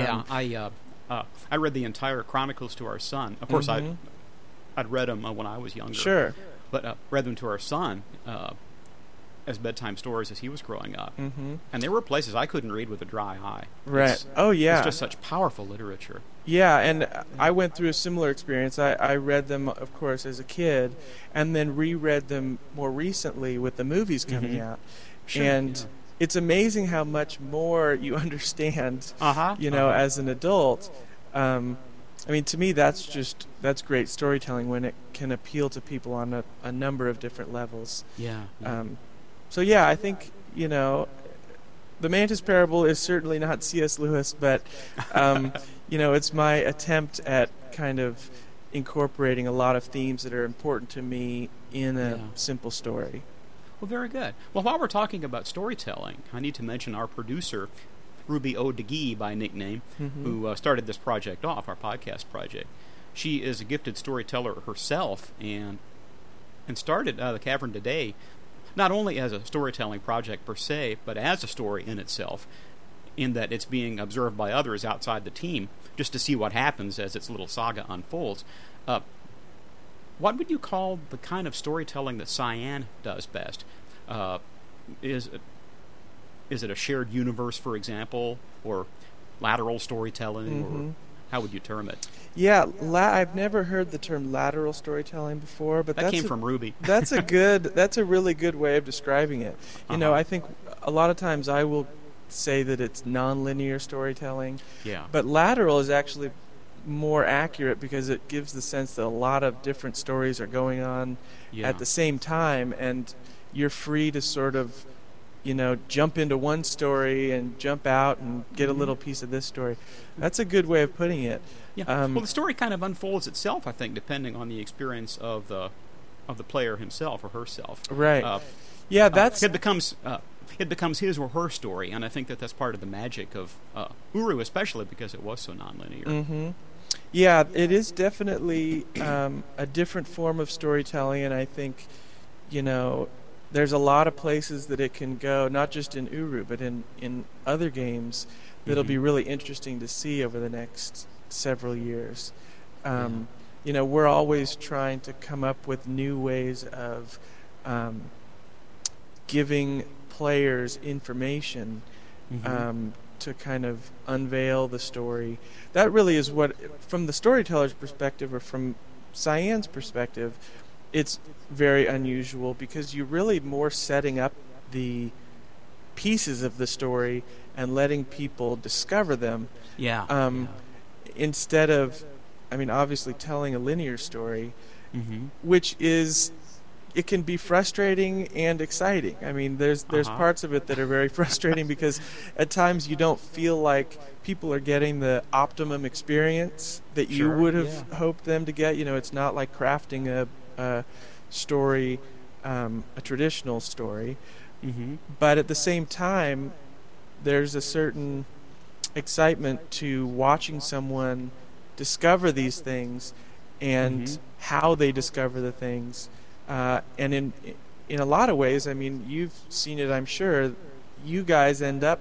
I read the entire Chronicles to our son. Of course, I'd read them when I was younger. Sure. But read them to our son as bedtime stories as he was growing up. And there were places I couldn't read with a dry eye. Right. It's just such powerful literature. Yeah, and I went through a similar experience. I read them, of course, as a kid, and then reread them more recently with the movies coming out. Sure, and it's amazing how much more you understand, as an adult. To me, that's great storytelling when it can appeal to people on a number of different levels. Yeah. So I think the the Mantis Parable is certainly not C.S. Lewis, but it's my attempt at kind of incorporating a lot of themes that are important to me in a simple story. Well, very good. Well, while we're talking about storytelling, I need to mention our producer, Ruby O'Degee by nickname, who started this project off, our podcast project. She is a gifted storyteller herself and started The Cavern Today not only as a storytelling project per se, but as a story in itself, in that it's being observed by others outside the team just to see what happens as its little saga unfolds. What would you call the kind of storytelling that Cyan does best? Is it a shared universe, for example, or lateral storytelling, or how would you term it? Yeah, I've never heard the term lateral storytelling before, but that came from Ruby. That's a really good way of describing it. You know, I think a lot of times I will say that it's nonlinear storytelling. Yeah. But lateral is actually more accurate because it gives the sense that a lot of different stories are going on at the same time, and you're free to sort of, jump into one story and jump out and get a little piece of this story. That's a good way of putting it. Yeah. Well, the story kind of unfolds itself, I think, depending on the experience of the player himself or herself. Right. It becomes his or her story, and I think that's part of the magic of Uru, especially because it was so nonlinear. Mm-hmm. Yeah, it is definitely a different form of storytelling, and I think, there's a lot of places that it can go, not just in Uru, but in other games that'll be really interesting to see over the next several years. We're always trying to come up with new ways of giving players information to kind of unveil the story. That really is what, from the storyteller's perspective or from Cyan's perspective, it's very unusual because you're really more setting up the pieces of the story and letting people discover them. Instead of, obviously telling a linear story, which is, it can be frustrating and exciting. There's parts of it that are very frustrating because at times you don't feel like people are getting the optimum experience that you would have hoped them to get. It's not like crafting a story, a traditional story. But at the same time, there's a certain excitement to watching someone discover these things and how they discover the things. And in a lot of ways, you've seen it, I'm sure, you guys end up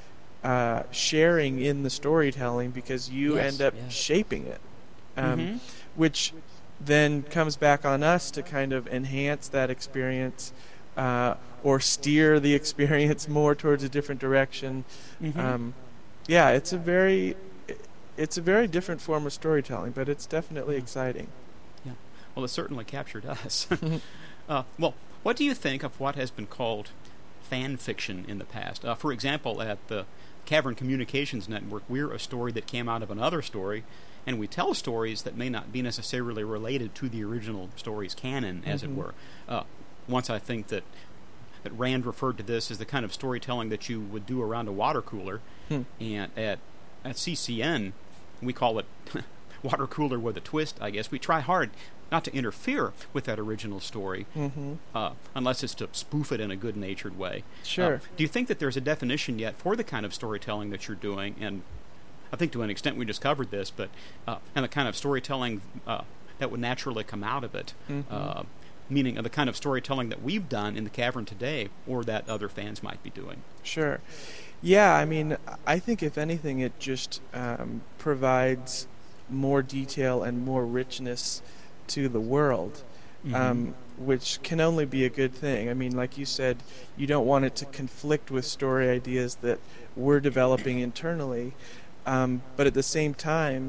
sharing in the storytelling because you end up shaping it, which then comes back on us to kind of enhance that experience or steer the experience more towards a different direction. It's a very different form of storytelling, but it's definitely exciting. Well, it certainly captured us. Well, what do you think of what has been called fan fiction in the past? For example, at the Cavern Communications Network, we're a story that came out of another story, and we tell stories that may not be necessarily related to the original story's canon, as it were. Once I think that Rand referred to this as the kind of storytelling that you would do around a water cooler, and at CCN, we call it water cooler with a twist, I guess. We try hard not to interfere with that original story, unless it's to spoof it in a good-natured way. Sure. Do you think that there's a definition yet for the kind of storytelling that you're doing? And I think to an extent we just covered this, but and the kind of storytelling that would naturally come out of it, meaning the kind of storytelling that we've done in the Cavern Today, or that other fans might be doing. Sure. Yeah, I think if anything, it just provides more detail and more richness to the world, which can only be a good thing. Like you said, you don't want it to conflict with story ideas that we're developing internally, but at the same time,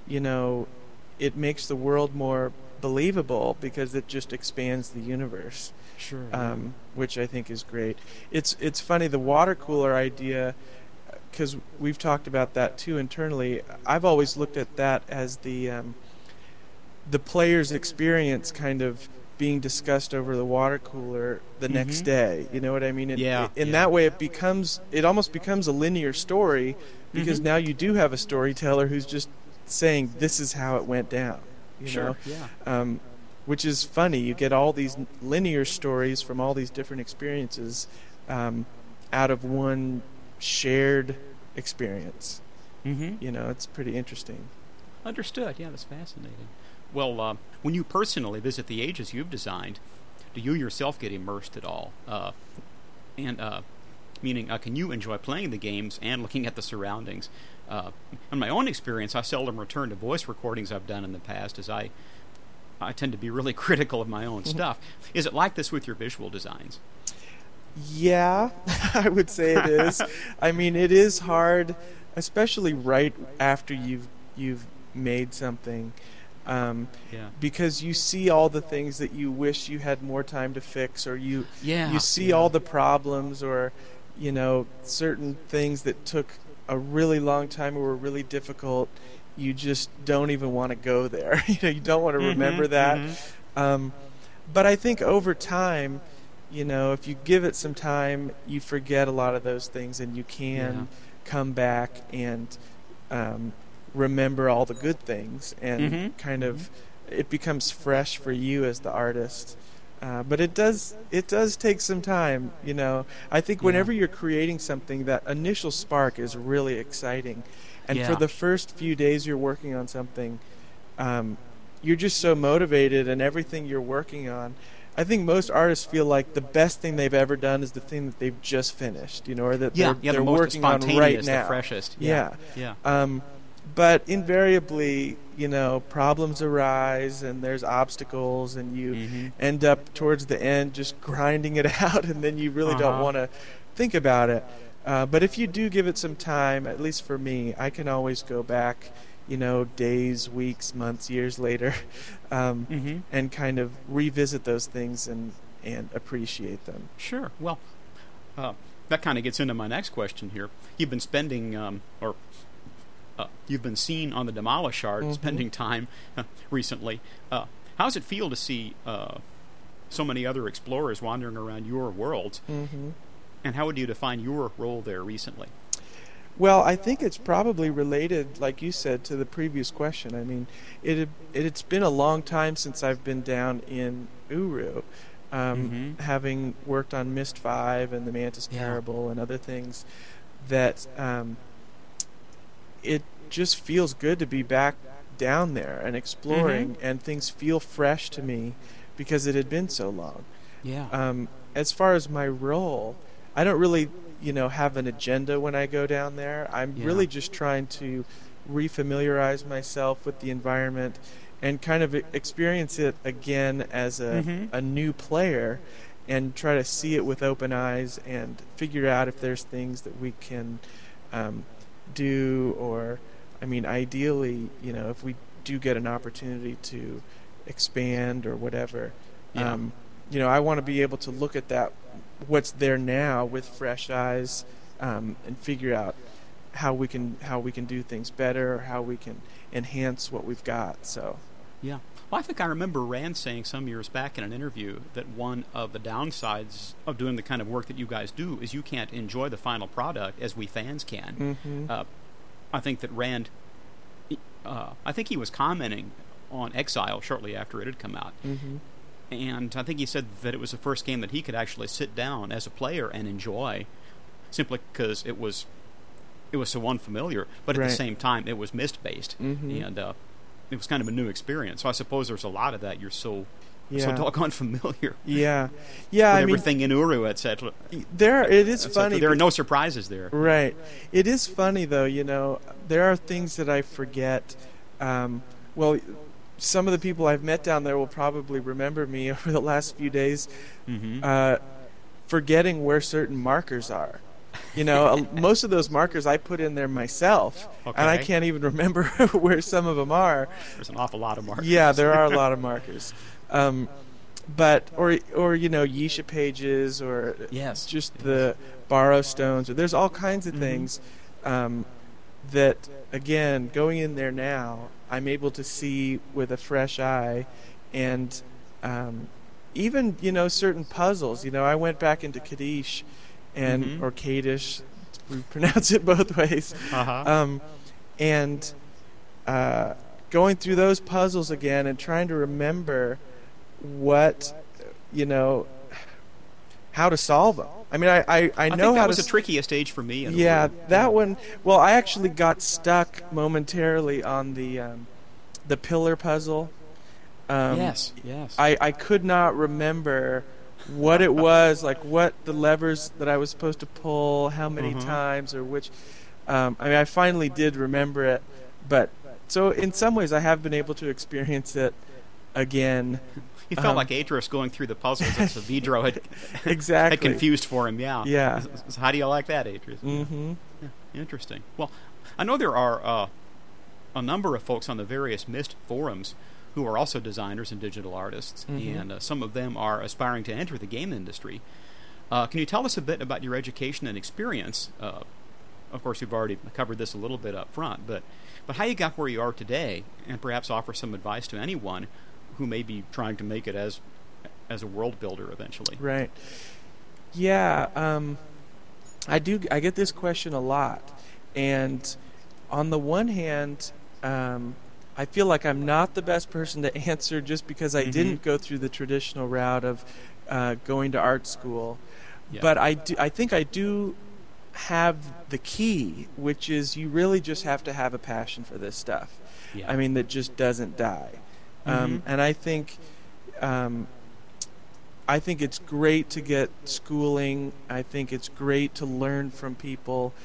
it makes the world more believable because it just expands the universe. Sure. Which I think is great. It's funny, the water cooler idea, because we've talked about that too internally. I've always looked at that as the player's experience kind of being discussed over the water cooler the next day. You know what I mean? That way it almost becomes a linear story, because now you do have a storyteller who's just saying this is how it went down. You know? Which is funny. You get all these linear stories from all these different experiences out of one shared experience. You know, it's pretty interesting. Understood. Yeah, that's fascinating. Well, when you personally visit the ages you've designed, do you yourself get immersed at all? Meaning, can you enjoy playing the games and looking at the surroundings? In my own experience, I seldom return to voice recordings I've done in the past, as I tend to be really critical of my own stuff. Is it like this with your visual designs? Yeah, I would say it is. I mean, it is hard, especially right after you've made something, because you see all the things that you wish you had more time to fix, or you see all the problems, or you know, certain things that took a really long time or were really difficult. You just don't even want to go there. You know, you don't want to remember that. But I think over time, you know, if you give it some time, you forget a lot of those things, and you can come back and remember all the good things, and kind of it becomes fresh for you as the artist. But it does take some time, you know. I think whenever you're creating something, that initial spark is really exciting. And for the first few days you're working on something, you're just so motivated, and everything you're working on, I think most artists feel like the best thing they've ever done is the thing that they've just finished, you know, or that they're the most working on right now. The freshest. But invariably, you know, problems arise, and there's obstacles, and you end up towards the end just grinding it out, and then you really don't want to think about it. But if you do give it some time, at least for me, I can always go back, you know, days, weeks, months, years later, and kind of revisit those things and appreciate them. Sure. Well, that kind of gets into my next question here. You've been spending, you've been seen on the Demolish Yard spending time recently. How does it feel to see so many other explorers wandering around your world? And how would you define your role there recently? Well, I think it's probably related, like you said, to the previous question. I mean, it's been a long time since I've been down in Uru, having worked on Myst 5 and the Mantis Parable and other things, that it just feels good to be back down there and exploring, and things feel fresh to me because it had been so long. As far as my role, I don't really, you know, have an agenda when I go down there. I'm really just trying to refamiliarize myself with the environment and kind of experience it again as a new player, and try to see it with open eyes and figure out if there's things that we can do, or, I mean, ideally, you know, if we do get an opportunity to expand or whatever, you know, I want to be able to look at that, what's there now, with fresh eyes, and figure out how we can do things better, or how we can enhance what we've got. So well, I think I remember Rand saying some years back in an interview that one of the downsides of doing the kind of work that you guys do is you can't enjoy the final product as we fans can. I think that Rand, I think he was commenting on Exile shortly after it had come out. And I think he said that it was the first game that he could actually sit down as a player and enjoy, simply because it was so unfamiliar, but at the same time it was Myst-based, and it was kind of a new experience. So I suppose there's a lot of that. You're so doggone familiar. With everything in Uru, etc. It is funny. There are no surprises there. Right. It is funny, though, you know, there are things that I forget. Well, some of the people I've met down there will probably remember me over the last few days forgetting where certain markers are. You know, most of those markers I put in there myself, and I can't even remember where some of them are. There's an awful lot of markers. Yeah, there are a lot of markers. But or you know, Yisha pages, or just the borrow stones, or there's all kinds of things that, again, going in there now, I'm able to see with a fresh eye, and even certain puzzles. I went back into Kaddish, and or Kaddish, we pronounce it both ways, and going through those puzzles again and trying to remember what how to solve them. I mean, I know think that how was to. the trickiest stage for me. Yeah, that one. Well, I actually got stuck momentarily on the pillar puzzle. Yes. I could not remember what it was, like what the levers that I was supposed to pull, how many times, or which. I mean, I finally did remember it, but so in some ways I have been able to experience it again. He felt like Atreus going through the puzzles that Savidro had exactly had confused for him. Yeah. So how do you like that, Atreus? Mm-hmm. Yeah, interesting. Well, I know there are a number of folks on the various MIST forums who are also designers and digital artists, and some of them are aspiring to enter the game industry. Can you tell us a bit about your education and experience? Of course, you've already covered this a little bit up front, but how you got where you are today, and perhaps offer some advice to anyone who may be trying to make it as a world builder eventually. Right. Yeah. I get this question a lot, and on the one hand, I feel like I'm not the best person to answer just because I didn't go through the traditional route of going to art school. Yeah. But I think I do have the key, which is you really just have to have a passion for this stuff. Yeah. I mean, that just doesn't die. And I think it's great to get schooling. I think it's great to learn from people,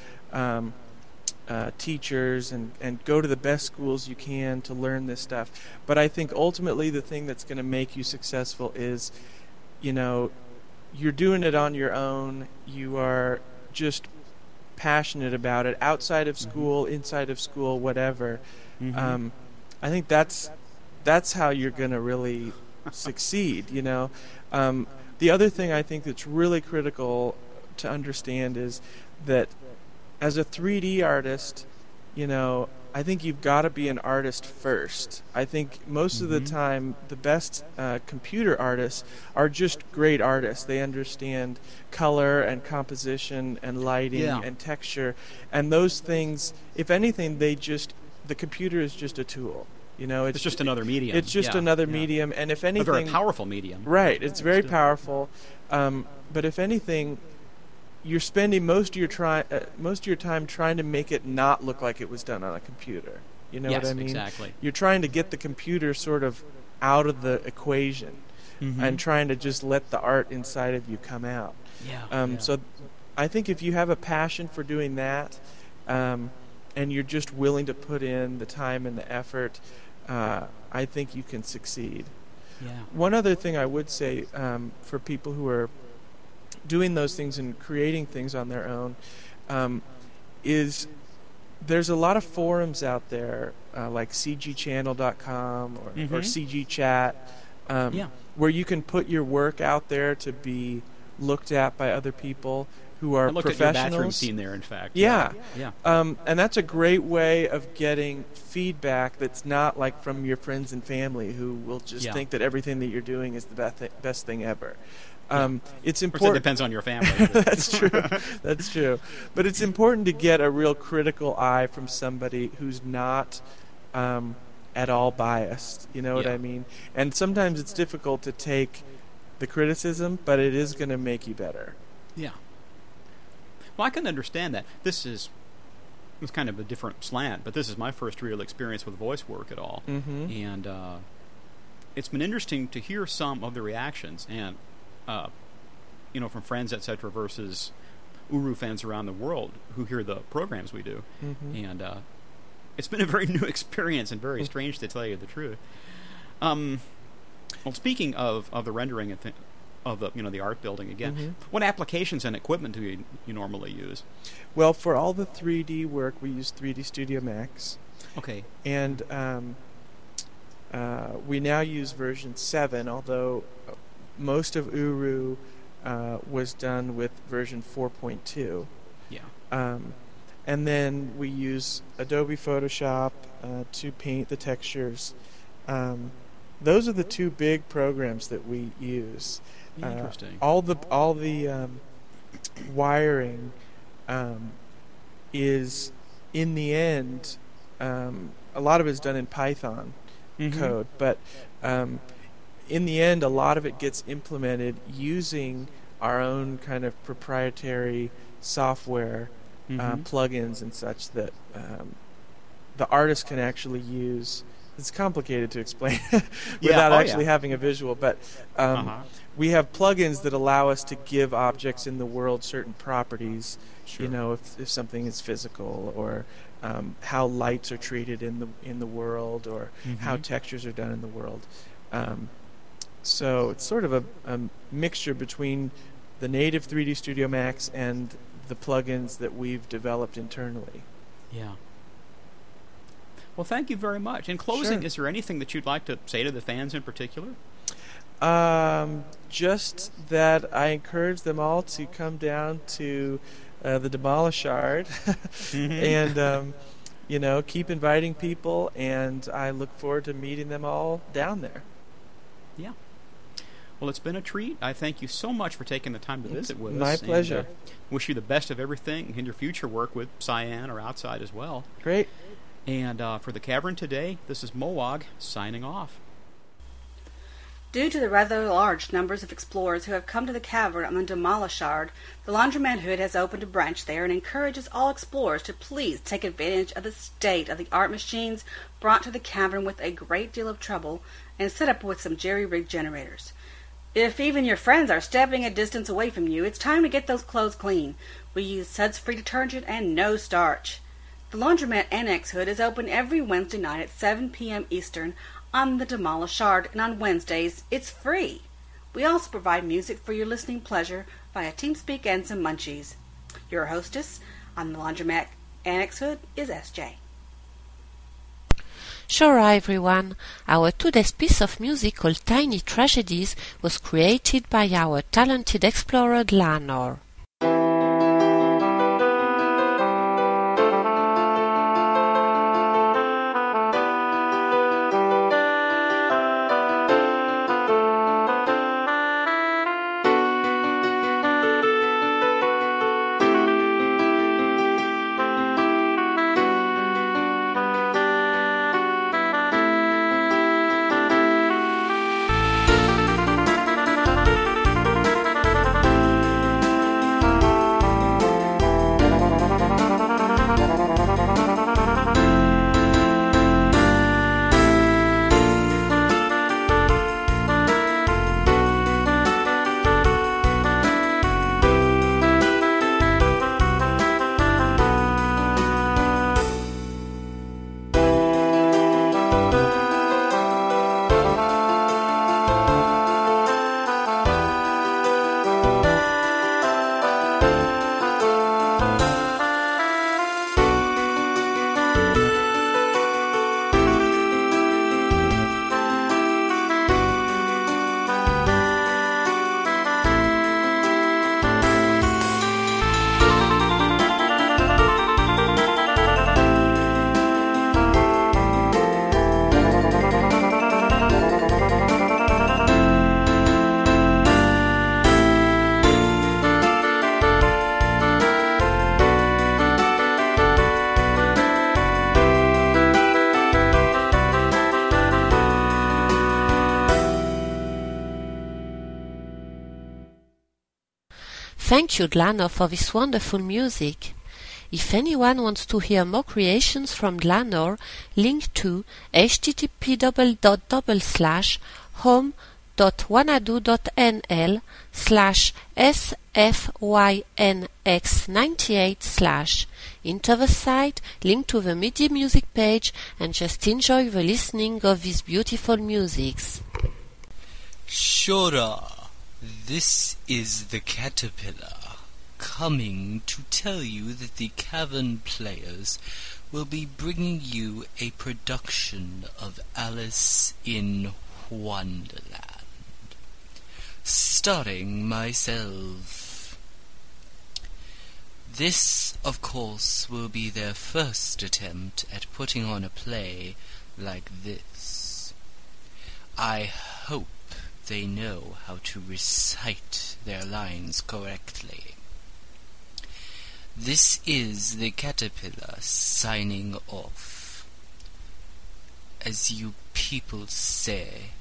teachers, and go to the best schools you can to learn this stuff. But I think ultimately the thing that's going to make you successful is, you're doing it on your own. You are just passionate about it, outside of school, inside of school, whatever. I think that's how you're going to really succeed, The other thing I think that's really critical to understand is that as a 3D artist, I think you've got to be an artist first. I think most of the time the best computer artists are just great artists. They understand color and composition and lighting and texture, and those things, if anything, the computer is just a tool. It's just another medium. It's just another medium, and if anything, a very powerful medium. Right, it's very powerful. But if anything, you're spending most of your time trying to make it not look like it was done on a computer. You know what I mean? Exactly. You're trying to get the computer sort of out of the equation, and trying to just let the art inside of you come out. So I think if you have a passion for doing that, and you're just willing to put in the time and the effort, I think you can succeed. One other thing I would say for people who are doing those things and creating things on their own is there's a lot of forums out there like cgchannel.com or cgchat where you can put your work out there to be looked at by other people who are professionals. At your bathroom scene there, in fact. Yeah. And that's a great way of getting feedback that's not like from your friends and family who will just think that everything that you're doing is the best thing ever. It's important. Of course, it depends on your family. That's true. That's true. But it's important to get a real critical eye from somebody who's not at all biased. You know what I mean? And sometimes it's difficult to take the criticism, but it is going to make you better. Yeah. Well, I can understand that. It's kind of a different slant, but this is my first real experience with voice work at all. And it's been interesting to hear some of the reactions, and from friends, etc., versus Uru fans around the world who hear the programs we do. And it's been a very new experience and very strange, to tell you the truth. Well, speaking of the rendering of the art building again, what applications and equipment do you normally use? Well, for all the 3D work, we use 3D Studio Max. Okay. And we now use version 7, although most of Uru was done with version 4.2. And then we use Adobe Photoshop to paint the textures. those are the two big programs that we use. Interesting. All the wiring is, in the end, a lot of it is done in Python code, but in the end, a lot of it gets implemented using our own kind of proprietary software, plugins and such that the artist can actually use. It's complicated to explain without actually having a visual, but we have plugins that allow us to give objects in the world certain properties. Sure. You know, if something is physical, or how lights are treated in the world, or how textures are done in the world. So it's sort of a mixture between the native 3D Studio Max and the plugins that we've developed internally. Yeah. Well, thank you very much. In closing, Sure. Is there anything that you'd like to say to the fans in particular? Just that I encourage them all to come down to the Demolishard and keep inviting people, and I look forward to meeting them all down there. Yeah. Well, it's been a treat. I thank you so much for taking the time to visit with us. My pleasure. And, wish you the best of everything in your future work with Cyan or outside as well. Great. And for the Cavern today, this is Moag signing off. Due to the rather large numbers of explorers who have come to the cavern on the Demolishard, the Laundromat Hood has opened a branch there and encourages all explorers to please take advantage of the state of the art machines brought to the cavern with a great deal of trouble and set up with some jerry-rigged generators. If even your friends are stepping a distance away from you, it's time to get those clothes clean. We use suds-free detergent and no starch. The Laundromat Annex Hood is open every Wednesday night at 7 p.m. Eastern on the Demolishard, and on Wednesdays it's free. We also provide music for your listening pleasure via TeamSpeak and some munchies. Your hostess on the Laundromat Annex Hood is SJ. Sure, everyone. Our today's piece of music called Tiny Tragedies was created by our talented explorer Dlanor. Thank you, Dlanor, for this wonderful music. If anyone wants to hear more creations from Dlanor, link to http://home.wanadu.nl/sfynx98/ Enter the site, link to the MIDI music page, and just enjoy the listening of these beautiful musics. Shora, this is the Caterpillar, coming to tell you that the Cavern Players will be bringing you a production of Alice in Wonderland, starring myself. This, of course, will be their first attempt at putting on a play like this. I hope they know how to recite their lines correctly. This is the caterpillar signing off. As you people say,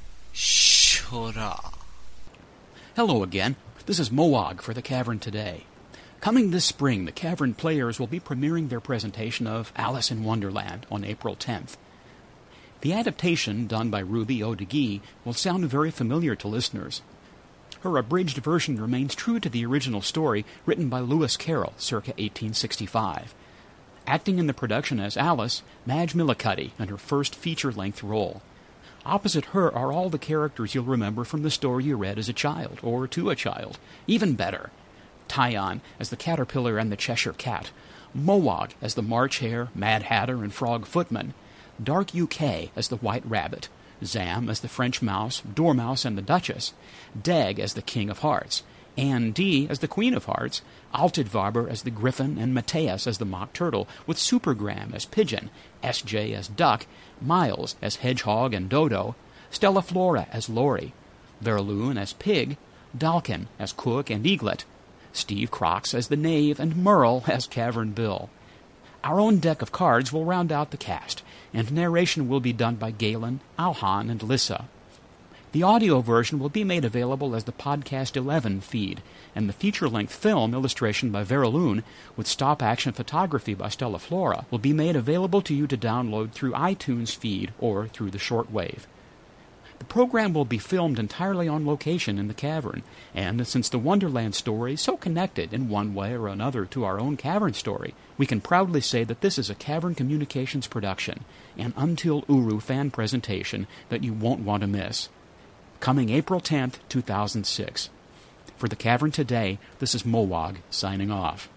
Shora. Hello again. This is Moag for the Cavern Today. Coming this spring, the Cavern Players will be premiering their presentation of Alice in Wonderland on April 10th. The adaptation, done by Ruby O'Degee, will sound very familiar to listeners. Her abridged version remains true to the original story written by Lewis Carroll, circa 1865. Acting in the production as Alice, Madge Millicuddy, in her first feature-length role. Opposite her are all the characters you'll remember from the story you read as a child, or to a child. Even better. Tyon as the Caterpillar and the Cheshire Cat, Moag as the March Hare, Mad Hatter, and Frog Footman, Dark UK as the White Rabbit, Zam as the French Mouse, Dormouse and the Duchess, Deg as the King of Hearts, Anne D as the Queen of Hearts, Altidvarber as the Griffin, and Mateus as the Mock Turtle, with Supergram as Pigeon, S.J. as Duck, Miles as Hedgehog and Dodo, Stella Flora as Lori, Verloon as Pig, Dalkin as Cook and Eaglet, Steve Crocks as the Knave, and Merle as Cavern Bill. Our own deck of cards will round out the cast, and narration will be done by Galen, Alhan, and Lissa. The audio version will be made available as the Podcast 11 feed, and the feature-length film illustration by Verloon, with stop-action photography by Stella Flora, will be made available to you to download through iTunes feed or through the shortwave. The program will be filmed entirely on location in the cavern, and since the Wonderland story is so connected in one way or another to our own cavern story, we can proudly say that this is a Cavern Communications production, an Until Uru fan presentation that you won't want to miss. Coming April 10th, 2006. For the Cavern Today, this is Moag signing off.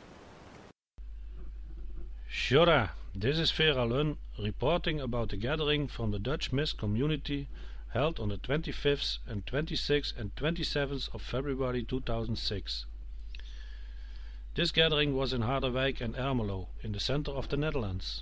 Shora, this is Vera Lund reporting about the gathering from the Dutch Mist community held on the 25th and 26th and 27th of February 2006. This gathering was in Harderwijk and Ermelo, in the center of the Netherlands.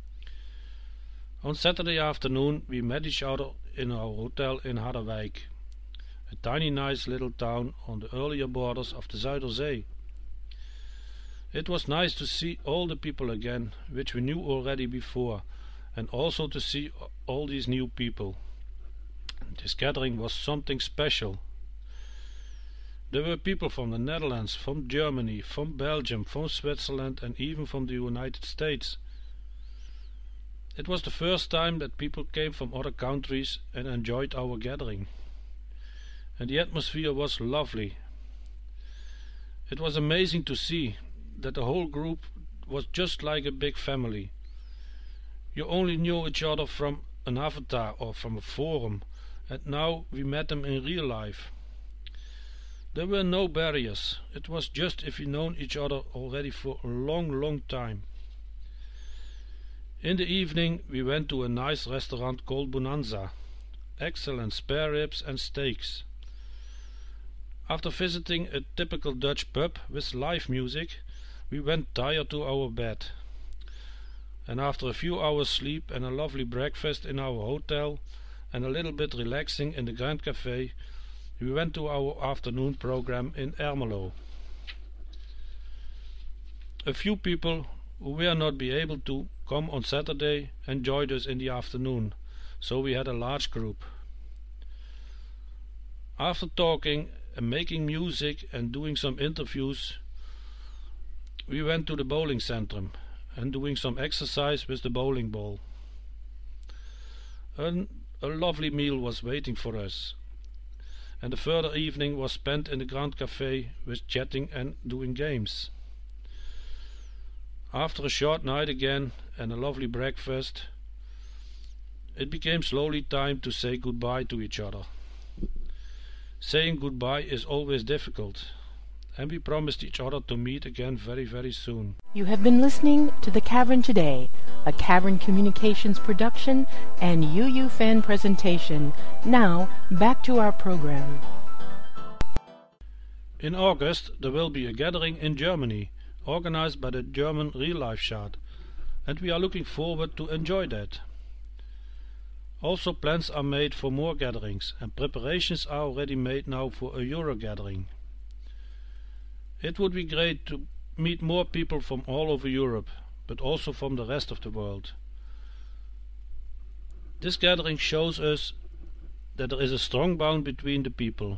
On Saturday afternoon we met each other in our hotel in Harderwijk, a tiny nice little town on the earlier borders of the Zuiderzee. It was nice to see all the people again, which we knew already before, and also to see all these new people. This gathering was something special. There were people from the Netherlands, from Germany, from Belgium, from Switzerland, and even from the United States. It was the first time that people came from other countries and enjoyed our gathering. And the atmosphere was lovely. It was amazing to see that the whole group was just like a big family. You only knew each other from an avatar or from a forum, and now we met them in real life. There were no barriers. It was just if we known each other already for a long time. In the evening we went to a nice restaurant called Bonanza. Excellent spare ribs and steaks. After visiting a typical Dutch pub with live music, we went tired to our bed. And after a few hours sleep and a lovely breakfast in our hotel and a little bit relaxing in the Grand Café, we went to our afternoon program in Ermelo. A few people who were not be able to come on Saturday and joined us in the afternoon, so we had a large group. After talking and making music and doing some interviews, we went to the bowling centrum and doing some exercise with the bowling ball. A lovely meal was waiting for us, and the further evening was spent in the Grand Café with chatting and doing games. After a short night again and a lovely breakfast, it became slowly time to say goodbye to each other. Saying goodbye is always difficult, and we promised each other to meet again very soon. You have been listening to The Cavern Today, a Cavern Communications production and UU fan presentation. Now, back to our program. In August there will be a gathering in Germany, organized by the German Real Life Chart, and we are looking forward to enjoy that. Also, plans are made for more gatherings, and preparations are already made now for a Euro gathering. It would be great to meet more people from all over Europe, but also from the rest of the world. This gathering shows us that there is a strong bond between the people.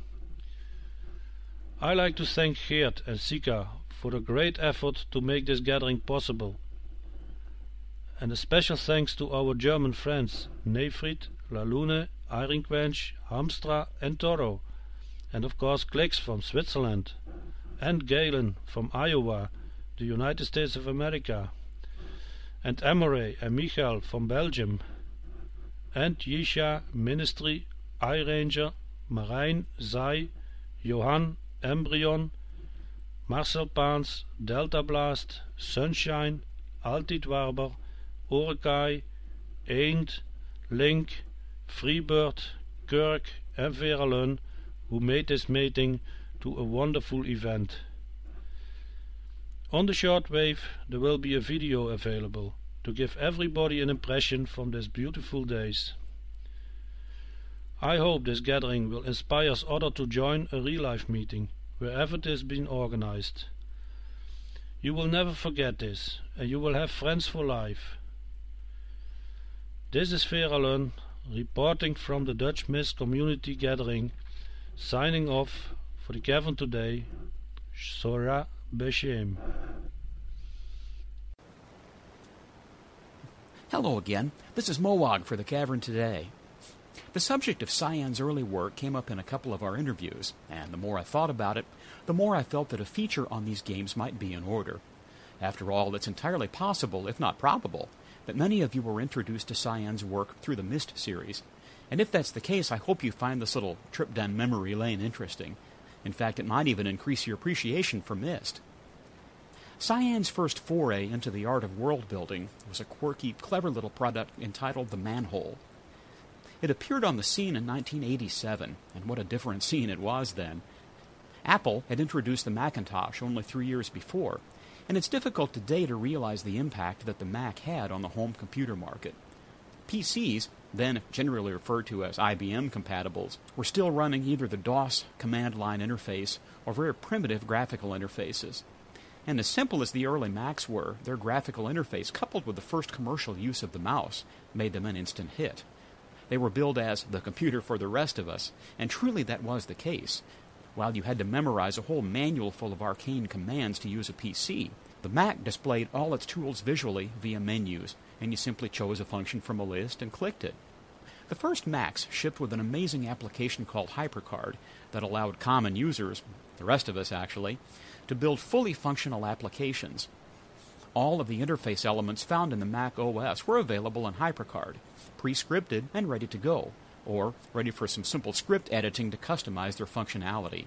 I like to thank Geert and Sika for the great effort to make this gathering possible. And a special thanks to our German friends Nefrit, Lalune, Eirinquench, Hamstra and Toro, and of course Klicks from Switzerland, and Galen from Iowa, the United States of America, and Emory and Michael from Belgium, and Yisha, Ministry, iRanger, Marijn, Zai, Johan, Embryon, Marcel Paans, Delta Blast, Sunshine, Altid Warber, Orekai, Eend, Link, Freebird, Kirk and Veralun, who made this meeting to a wonderful event. On the shortwave there will be a video available to give everybody an impression from these beautiful days. I hope this gathering will inspire others to join a real-life meeting, wherever it has been organized. You will never forget this, and you will have friends for life. This is Veralun, reporting from the Dutch Mist Community Gathering, signing off for the Cavern Today. Sora Beshem. Hello again. This is Moag for the Cavern Today. The subject of Cyan's early work came up in a couple of our interviews, and the more I thought about it, the more I felt that a feature on these games might be in order. After all, it's entirely possible, if not probable, that many of you were introduced to Cyan's work through the Myst series. And if that's the case, I hope you find this little trip down memory lane interesting. In fact, it might even increase your appreciation for Myst. Cyan's first foray into the art of world-building was a quirky, clever little product entitled The Manhole. It appeared on the scene in 1987, and what a different scene it was then. Apple had introduced the Macintosh only 3 years before, and it's difficult today to realize the impact that the Mac had on the home computer market. PCs, then generally referred to as IBM compatibles, were still running either the DOS command line interface or very primitive graphical interfaces. And as simple as the early Macs were, their graphical interface, coupled with the first commercial use of the mouse, made them an instant hit. They were billed as the computer for the rest of us, and truly that was the case. While you had to memorize a whole manual full of arcane commands to use a PC, the Mac displayed all its tools visually via menus, and you simply chose a function from a list and clicked it. The first Macs shipped with an amazing application called HyperCard that allowed common users, the rest of us actually, to build fully functional applications. All of the interface elements found in the Mac OS were available in HyperCard, pre-scripted and ready to go, or ready for some simple script editing to customize their functionality.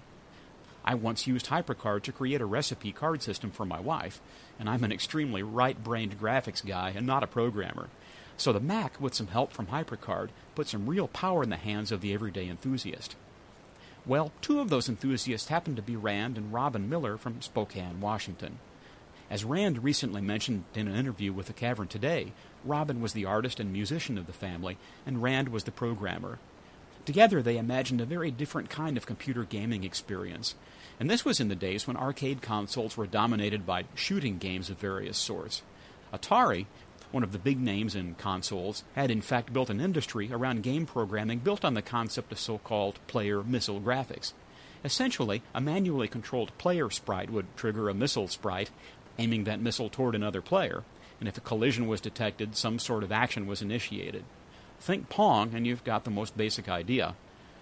I once used HyperCard to create a recipe card system for my wife, and I'm an extremely right-brained graphics guy and not a programmer. So the Mac, with some help from HyperCard, put some real power in the hands of the everyday enthusiast. Well, two of those enthusiasts happened to be Rand and Robin Miller from Spokane, Washington. As Rand recently mentioned in an interview with the Cavern Today, Robin was the artist and musician of the family, and Rand was the programmer. Together they imagined a very different kind of computer gaming experience, and this was in the days when arcade consoles were dominated by shooting games of various sorts. Atari, one of the big names in consoles, had in fact built an industry around game programming built on the concept of so-called player missile graphics. Essentially, a manually controlled player sprite would trigger a missile sprite, aiming that missile toward another player, and if a collision was detected, some sort of action was initiated. Think Pong, and you've got the most basic idea.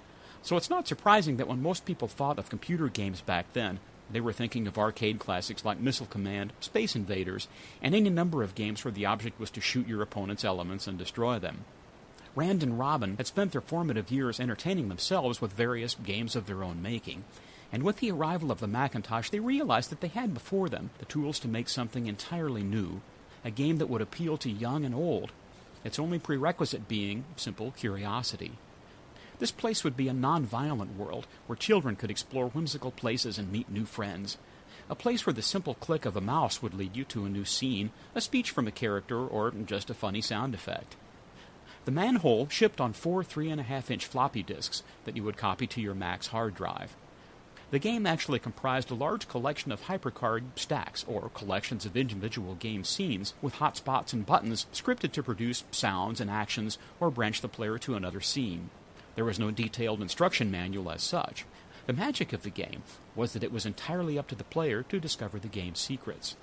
So it's not surprising that when most people thought of computer games back then, they were thinking of arcade classics like Missile Command, Space Invaders, and any number of games where the object was to shoot your opponent's elements and destroy them. Rand and Robin had spent their formative years entertaining themselves with various games of their own making, and with the arrival of the Macintosh, they realized that they had before them the tools to make something entirely new, a game that would appeal to young and old, its only prerequisite being simple curiosity. This place would be a non-violent world where children could explore whimsical places and meet new friends, a place where the simple click of a mouse would lead you to a new scene, a speech from a character, or just a funny sound effect. The Manhole shipped on 4 3.5-inch floppy disks that you would copy to your Mac's hard drive. The game actually comprised a large collection of HyperCard stacks, or collections of individual game scenes, with hotspots and buttons scripted to produce sounds and actions or branch the player to another scene. There was no detailed instruction manual as such. The magic of the game was that it was entirely up to the player to discover the game's secrets.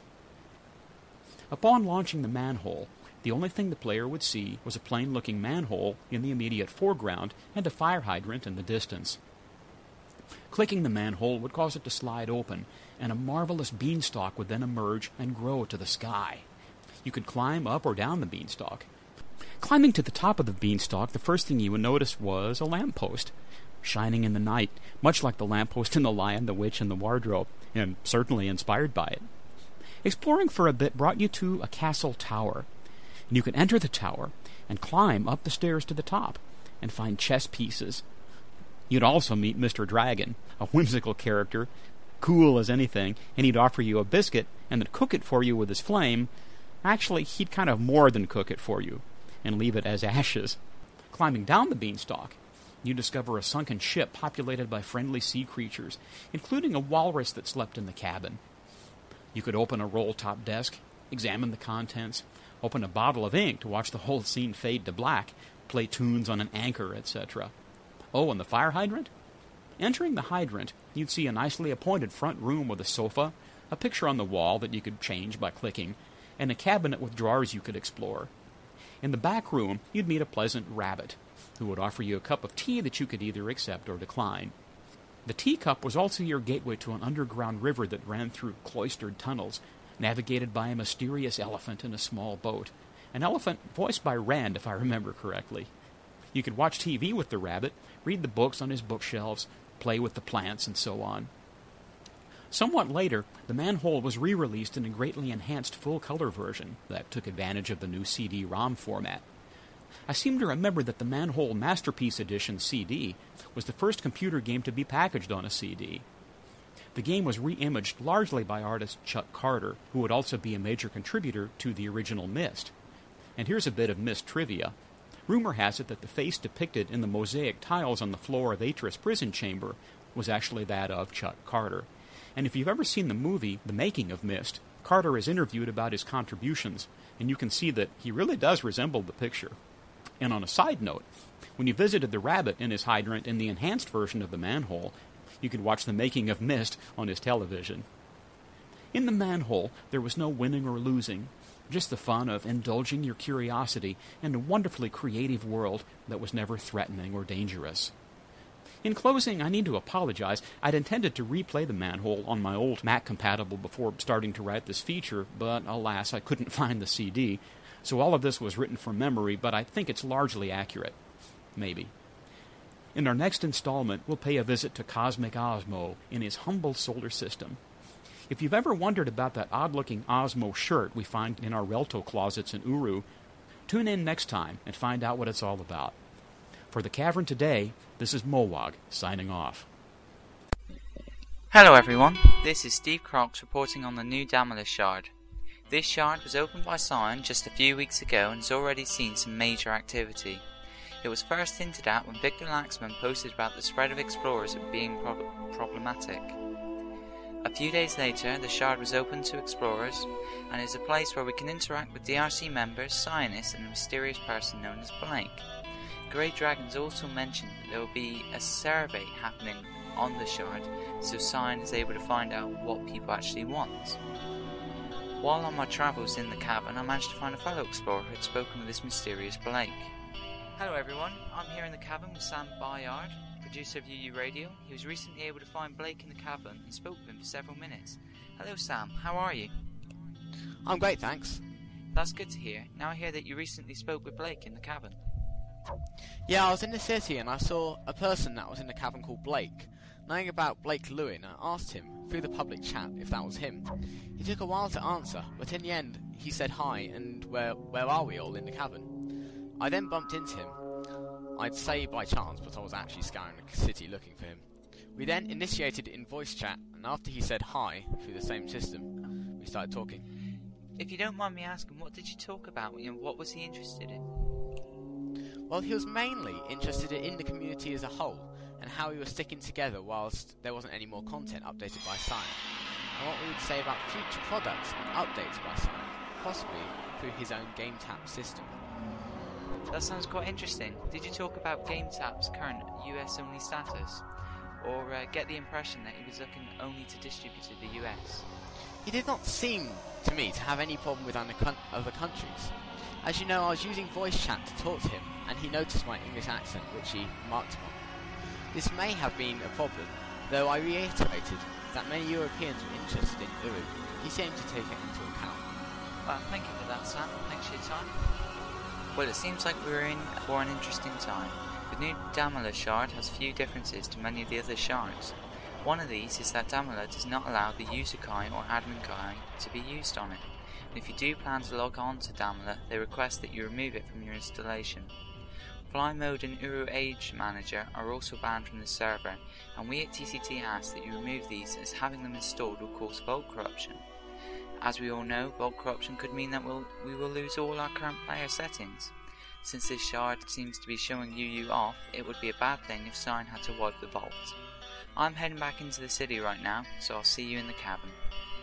Upon launching the Manhole, the only thing the player would see was a plain-looking manhole in the immediate foreground and a fire hydrant in the distance. Clicking the manhole would cause it to slide open, and a marvelous beanstalk would then emerge and grow to the sky. You could climb up or down the beanstalk. Climbing to the top of the beanstalk, the first thing you would notice was a lamppost, shining in the night, much like the lamppost in The Lion, the Witch, and the Wardrobe, and certainly inspired by it. Exploring for a bit brought you to a castle tower, and you could enter the tower and climb up the stairs to the top and find chess pieces. You'd also meet Mr. Dragon, a whimsical character, cool as anything, and he'd offer you a biscuit and then cook it for you with his flame. Actually, he'd kind of more than cook it for you and leave it as ashes. Climbing down the beanstalk, you discover a sunken ship populated by friendly sea creatures, including a walrus that slept in the cabin. You could open a roll-top desk, examine the contents, open a bottle of ink to watch the whole scene fade to black, play tunes on an anchor, etc. Oh, and the fire hydrant? Entering the hydrant, you'd see a nicely appointed front room with a sofa, a picture on the wall that you could change by clicking, and a cabinet with drawers you could explore. In the back room, you'd meet a pleasant rabbit, who would offer you a cup of tea that you could either accept or decline. The teacup was also your gateway to an underground river that ran through cloistered tunnels, navigated by a mysterious elephant in a small boat. An elephant voiced by Rand, if I remember correctly. You could watch TV with the rabbit, read the books on his bookshelves, play with the plants, and so on. Somewhat later, the Manhole was re-released in a greatly enhanced full-color version that took advantage of the new CD-ROM format. I seem to remember that the Manhole Masterpiece Edition CD was the first computer game to be packaged on a CD. The game was re-imaged largely by artist Chuck Carter, who would also be a major contributor to the original Myst. And here's a bit of Myst trivia. Rumor has it that the face depicted in the mosaic tiles on the floor of Atris prison chamber was actually that of Chuck Carter. And if you've ever seen the movie The Making of Myst, Carter is interviewed about his contributions, and you can see that he really does resemble the picture. And on a side note, when you visited the rabbit in his hydrant in the enhanced version of the Manhole, you could watch The Making of Myst on his television. In the Manhole, there was no winning or losing, just the fun of indulging your curiosity in a wonderfully creative world that was never threatening or dangerous. In closing, I need to apologize. I'd intended to replay the Manhole on my old Mac compatible before starting to write this feature, but alas, I couldn't find the CD, so all of this was written from memory, but I think it's largely accurate. Maybe. In our next installment, we'll pay a visit to Cosmic Osmo in his humble solar system. If you've ever wondered about that odd-looking Osmo shirt we find in our Relto closets in Uru, tune in next time and find out what it's all about. For the Cavern Today, this is Mowag, signing off. Hello everyone, this is Steve Crox reporting on the new Damalus Shard. This shard was opened by Scion just a few weeks ago and has already seen some major activity. It was first hinted at when Victor Laxman posted about the spread of explorers being problematic. A few days later, the shard was opened to explorers and is a place where we can interact with DRC members, scientists, and a mysterious person known as Blake. Grey Dragons also mentioned that there will be a survey happening on the shard, so Scion is able to find out what people actually want. While on my travels in the cavern, I managed to find a fellow explorer who had spoken with this mysterious Blake. Hello everyone, I'm here in the cavern with Sam Bayard, producer of UU Radio. He was recently able to find Blake in the cavern and spoke with him for several minutes. Hello Sam, how are you? I'm great, thanks. That's good to hear. Now I hear that you recently spoke with Blake in the cavern. Yeah, I was in the city and I saw a person that was in the cavern called Blake. Knowing about Blake Lewin, I asked him, through the public chat, if that was him. He took a while to answer, but in the end, he said hi and where are we all in the cavern? I then bumped into him. I'd say by chance, but I was actually scouring the city looking for him. We then initiated in voice chat, and after he said hi, through the same system, we started talking. If you don't mind me asking, what did you talk about? What was he interested in? Well, he was mainly interested in the community as a whole, and how we were sticking together whilst there wasn't any more content updated by Cyan, and what we would say about future products and updates by Cyan, possibly through his own GameTap system. That sounds quite interesting. Did you talk about GameTap's current US-only status? Or get the impression that he was looking only to distribute to the US? He did not seem to me to have any problem with other countries. As you know, I was using voice chat to talk to him, and he noticed my English accent, which he marked upon. This may have been a problem, though I reiterated that many Europeans were interested in Uru. He seemed to take it into account. Well, thank you for that, Sam. Thanks for your time. Well, it seems like we're in for an interesting time. The new Damala shard has few differences to many of the other shards. One of these is that Damala does not allow the user key or admin key to be used on it. And if you do plan to log on to Damala, they request that you remove it from your installation. Fly Mode and Uru Age Manager are also banned from the server, and we at TCT ask that you remove these, as having them installed will cause vault corruption. As we all know, vault corruption could mean that we will lose all our current player settings. Since this shard seems to be showing UU off, it would be a bad thing if Cyan had to wipe the vault. I'm heading back into the city right now, so I'll see you in the cavern.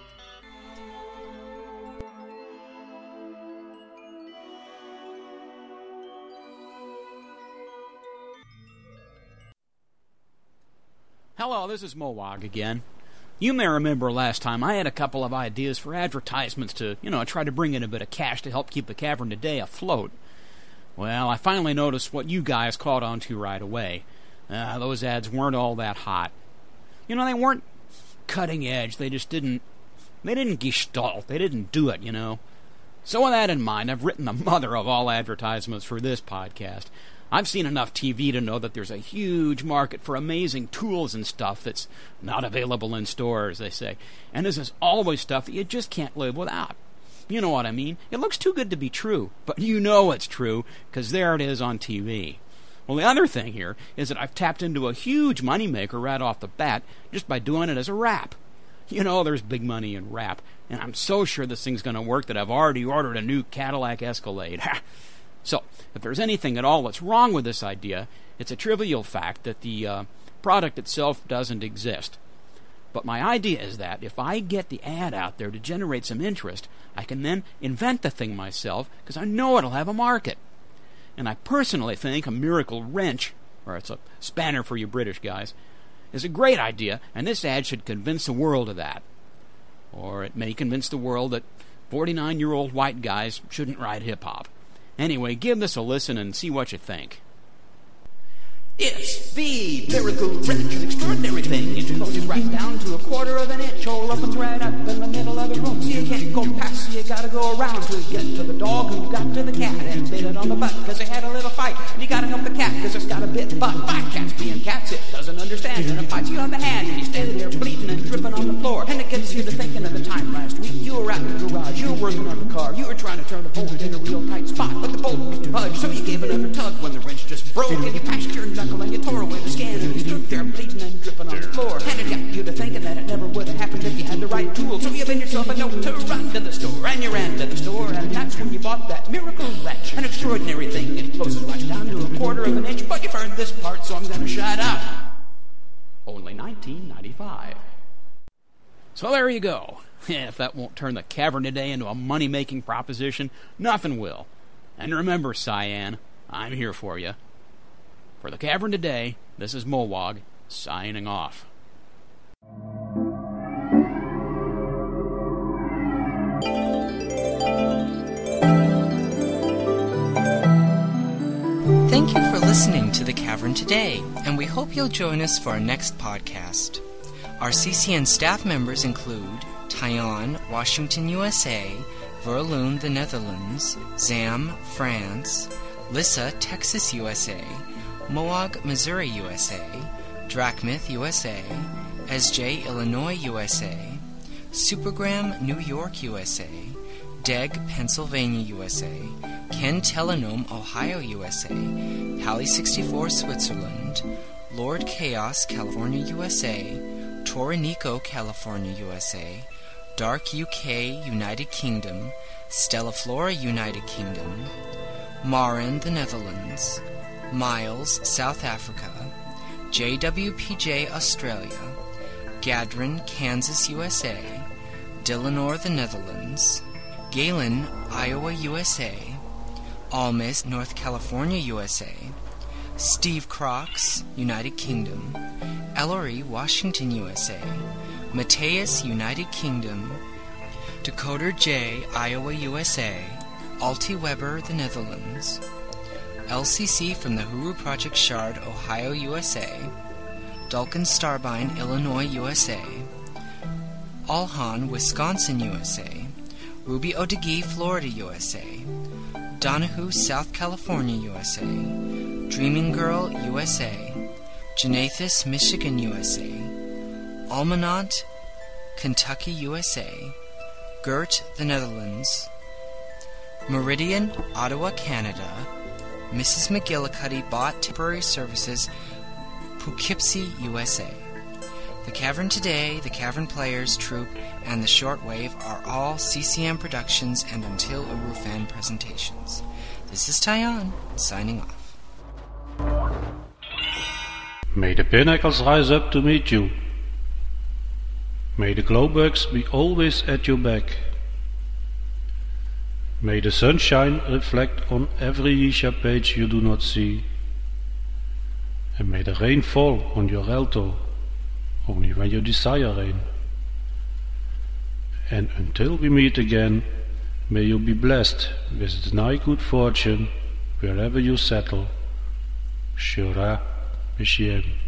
Hello, this is Mowag again. You may remember last time I had a couple of ideas for advertisements to, try to bring in a bit of cash to help keep the Cavern Today afloat. Well, I finally noticed what you guys caught on to right away. Those ads weren't all that hot. They weren't cutting edge. They didn't gestalt. They didn't do it, So with that in mind, I've written the mother of all advertisements for this podcast. I've seen enough TV to know that there's a huge market for amazing tools and stuff that's not available in stores, they say. And this is always stuff that you just can't live without. You know what I mean? It looks too good to be true, but you know it's true, because there it is on TV. Well, the other thing here is that I've tapped into a huge moneymaker right off the bat just by doing it as a rap. There's big money in rap, and I'm so sure this thing's going to work that I've already ordered a new Cadillac Escalade. So, if there's anything at all that's wrong with this idea, it's a trivial fact that the product itself doesn't exist. But my idea is that if I get the ad out there to generate some interest, I can then invent the thing myself, because I know it'll have a market. And I personally think a miracle wrench, or it's a spanner for you British guys, is a great idea, and this ad should convince the world of that. Or it may convince the world that 49-year-old white guys shouldn't ride hip-hop. Anyway, give this a listen and see what you think. It's the miracle wrench, an extraordinary thing. It closes right down to a quarter of an inch. Hole opens right up in the middle of the room. So you can't go past, so you gotta go around to get to the dog who got to the cat and bit it on the butt because they had a little fight. And you gotta help the cat because it's got a bit butt. Five cats being cats, it doesn't understand. And it bites you on the hand and you stand there bleeding and dripping on the floor. And it gets you to thinking of the time last week. You were out in the garage, you were working on the car. You were trying to turn the bolt in a real tight spot, but the bolt was too budge, so you gave another tug when the wrench just broke. And you patched your knuckle and you tore away the scan, and you stood there bleeding and dripping on the floor. And it got you to thinking that it never would have happened if you had the right tool. So you made yourself a note to run to the store, and you ran to the store, and that's when you bought that miracle wrench. An extraordinary thing. It closes right down to a quarter of an inch, but you've heard this part, so I'm gonna shut up. Only $19.95. So there you go. If that won't turn the Cavern Today into a money-making proposition, nothing will. And remember, Cyan, I'm here for you. For the Cavern Today, this is Mowag, signing off. Thank you for listening to The Cavern Today, and we hope you'll join us for our next podcast. Our CCN staff members include Tyon, Washington, USA, Verloon, the Netherlands, Zam, France, Lissa, Texas, USA, Mowag, Missouri, USA, Drachmith, USA, SJ, Illinois, USA, Supergram, New York, USA, Deg, Pennsylvania, USA, Ken Telenome, Ohio, USA, Pally64, Switzerland, Lord Chaos, California, USA, Torinico, California, USA, Dark UK, United Kingdom, Stella Flora, United Kingdom, Marin, the Netherlands, Miles, South Africa, JWPJ, Australia, Gadrin, Kansas, USA, Dillenor, the Netherlands, Galen, Iowa, USA, Almis, North California, USA, Steve Crocs, United Kingdom, Ellery, Washington, USA, Mateus, United Kingdom, Decoder J, Iowa, USA, Alti Weber, the Netherlands, LCC from the Huru Project Shard, Ohio, USA, Dulcan Starbine, Illinois, USA, Alhan, Wisconsin, USA, Ruby Odegi, Florida, USA, Donahue, South California, USA, Dreaming Girl, USA, Janathus, Michigan, USA, Almanant, Kentucky, USA, Gert, the Netherlands, Meridian, Ottawa, Canada, Mrs. McGillicuddy bought temporary services, Poughkeepsie, USA. The Cavern Today, the Cavern Players Troupe, and the Shortwave are all CCM Productions and Until Urufan presentations. This is Tyon, signing off. May the pinnacles rise up to meet you. May the glowbugs be always at your back. May the sunshine reflect on every Yisha page you do not see. And may the rain fall on your alto, only when you desire rain. And until we meet again, may you be blessed with nigh good fortune wherever you settle. Shura Mishem.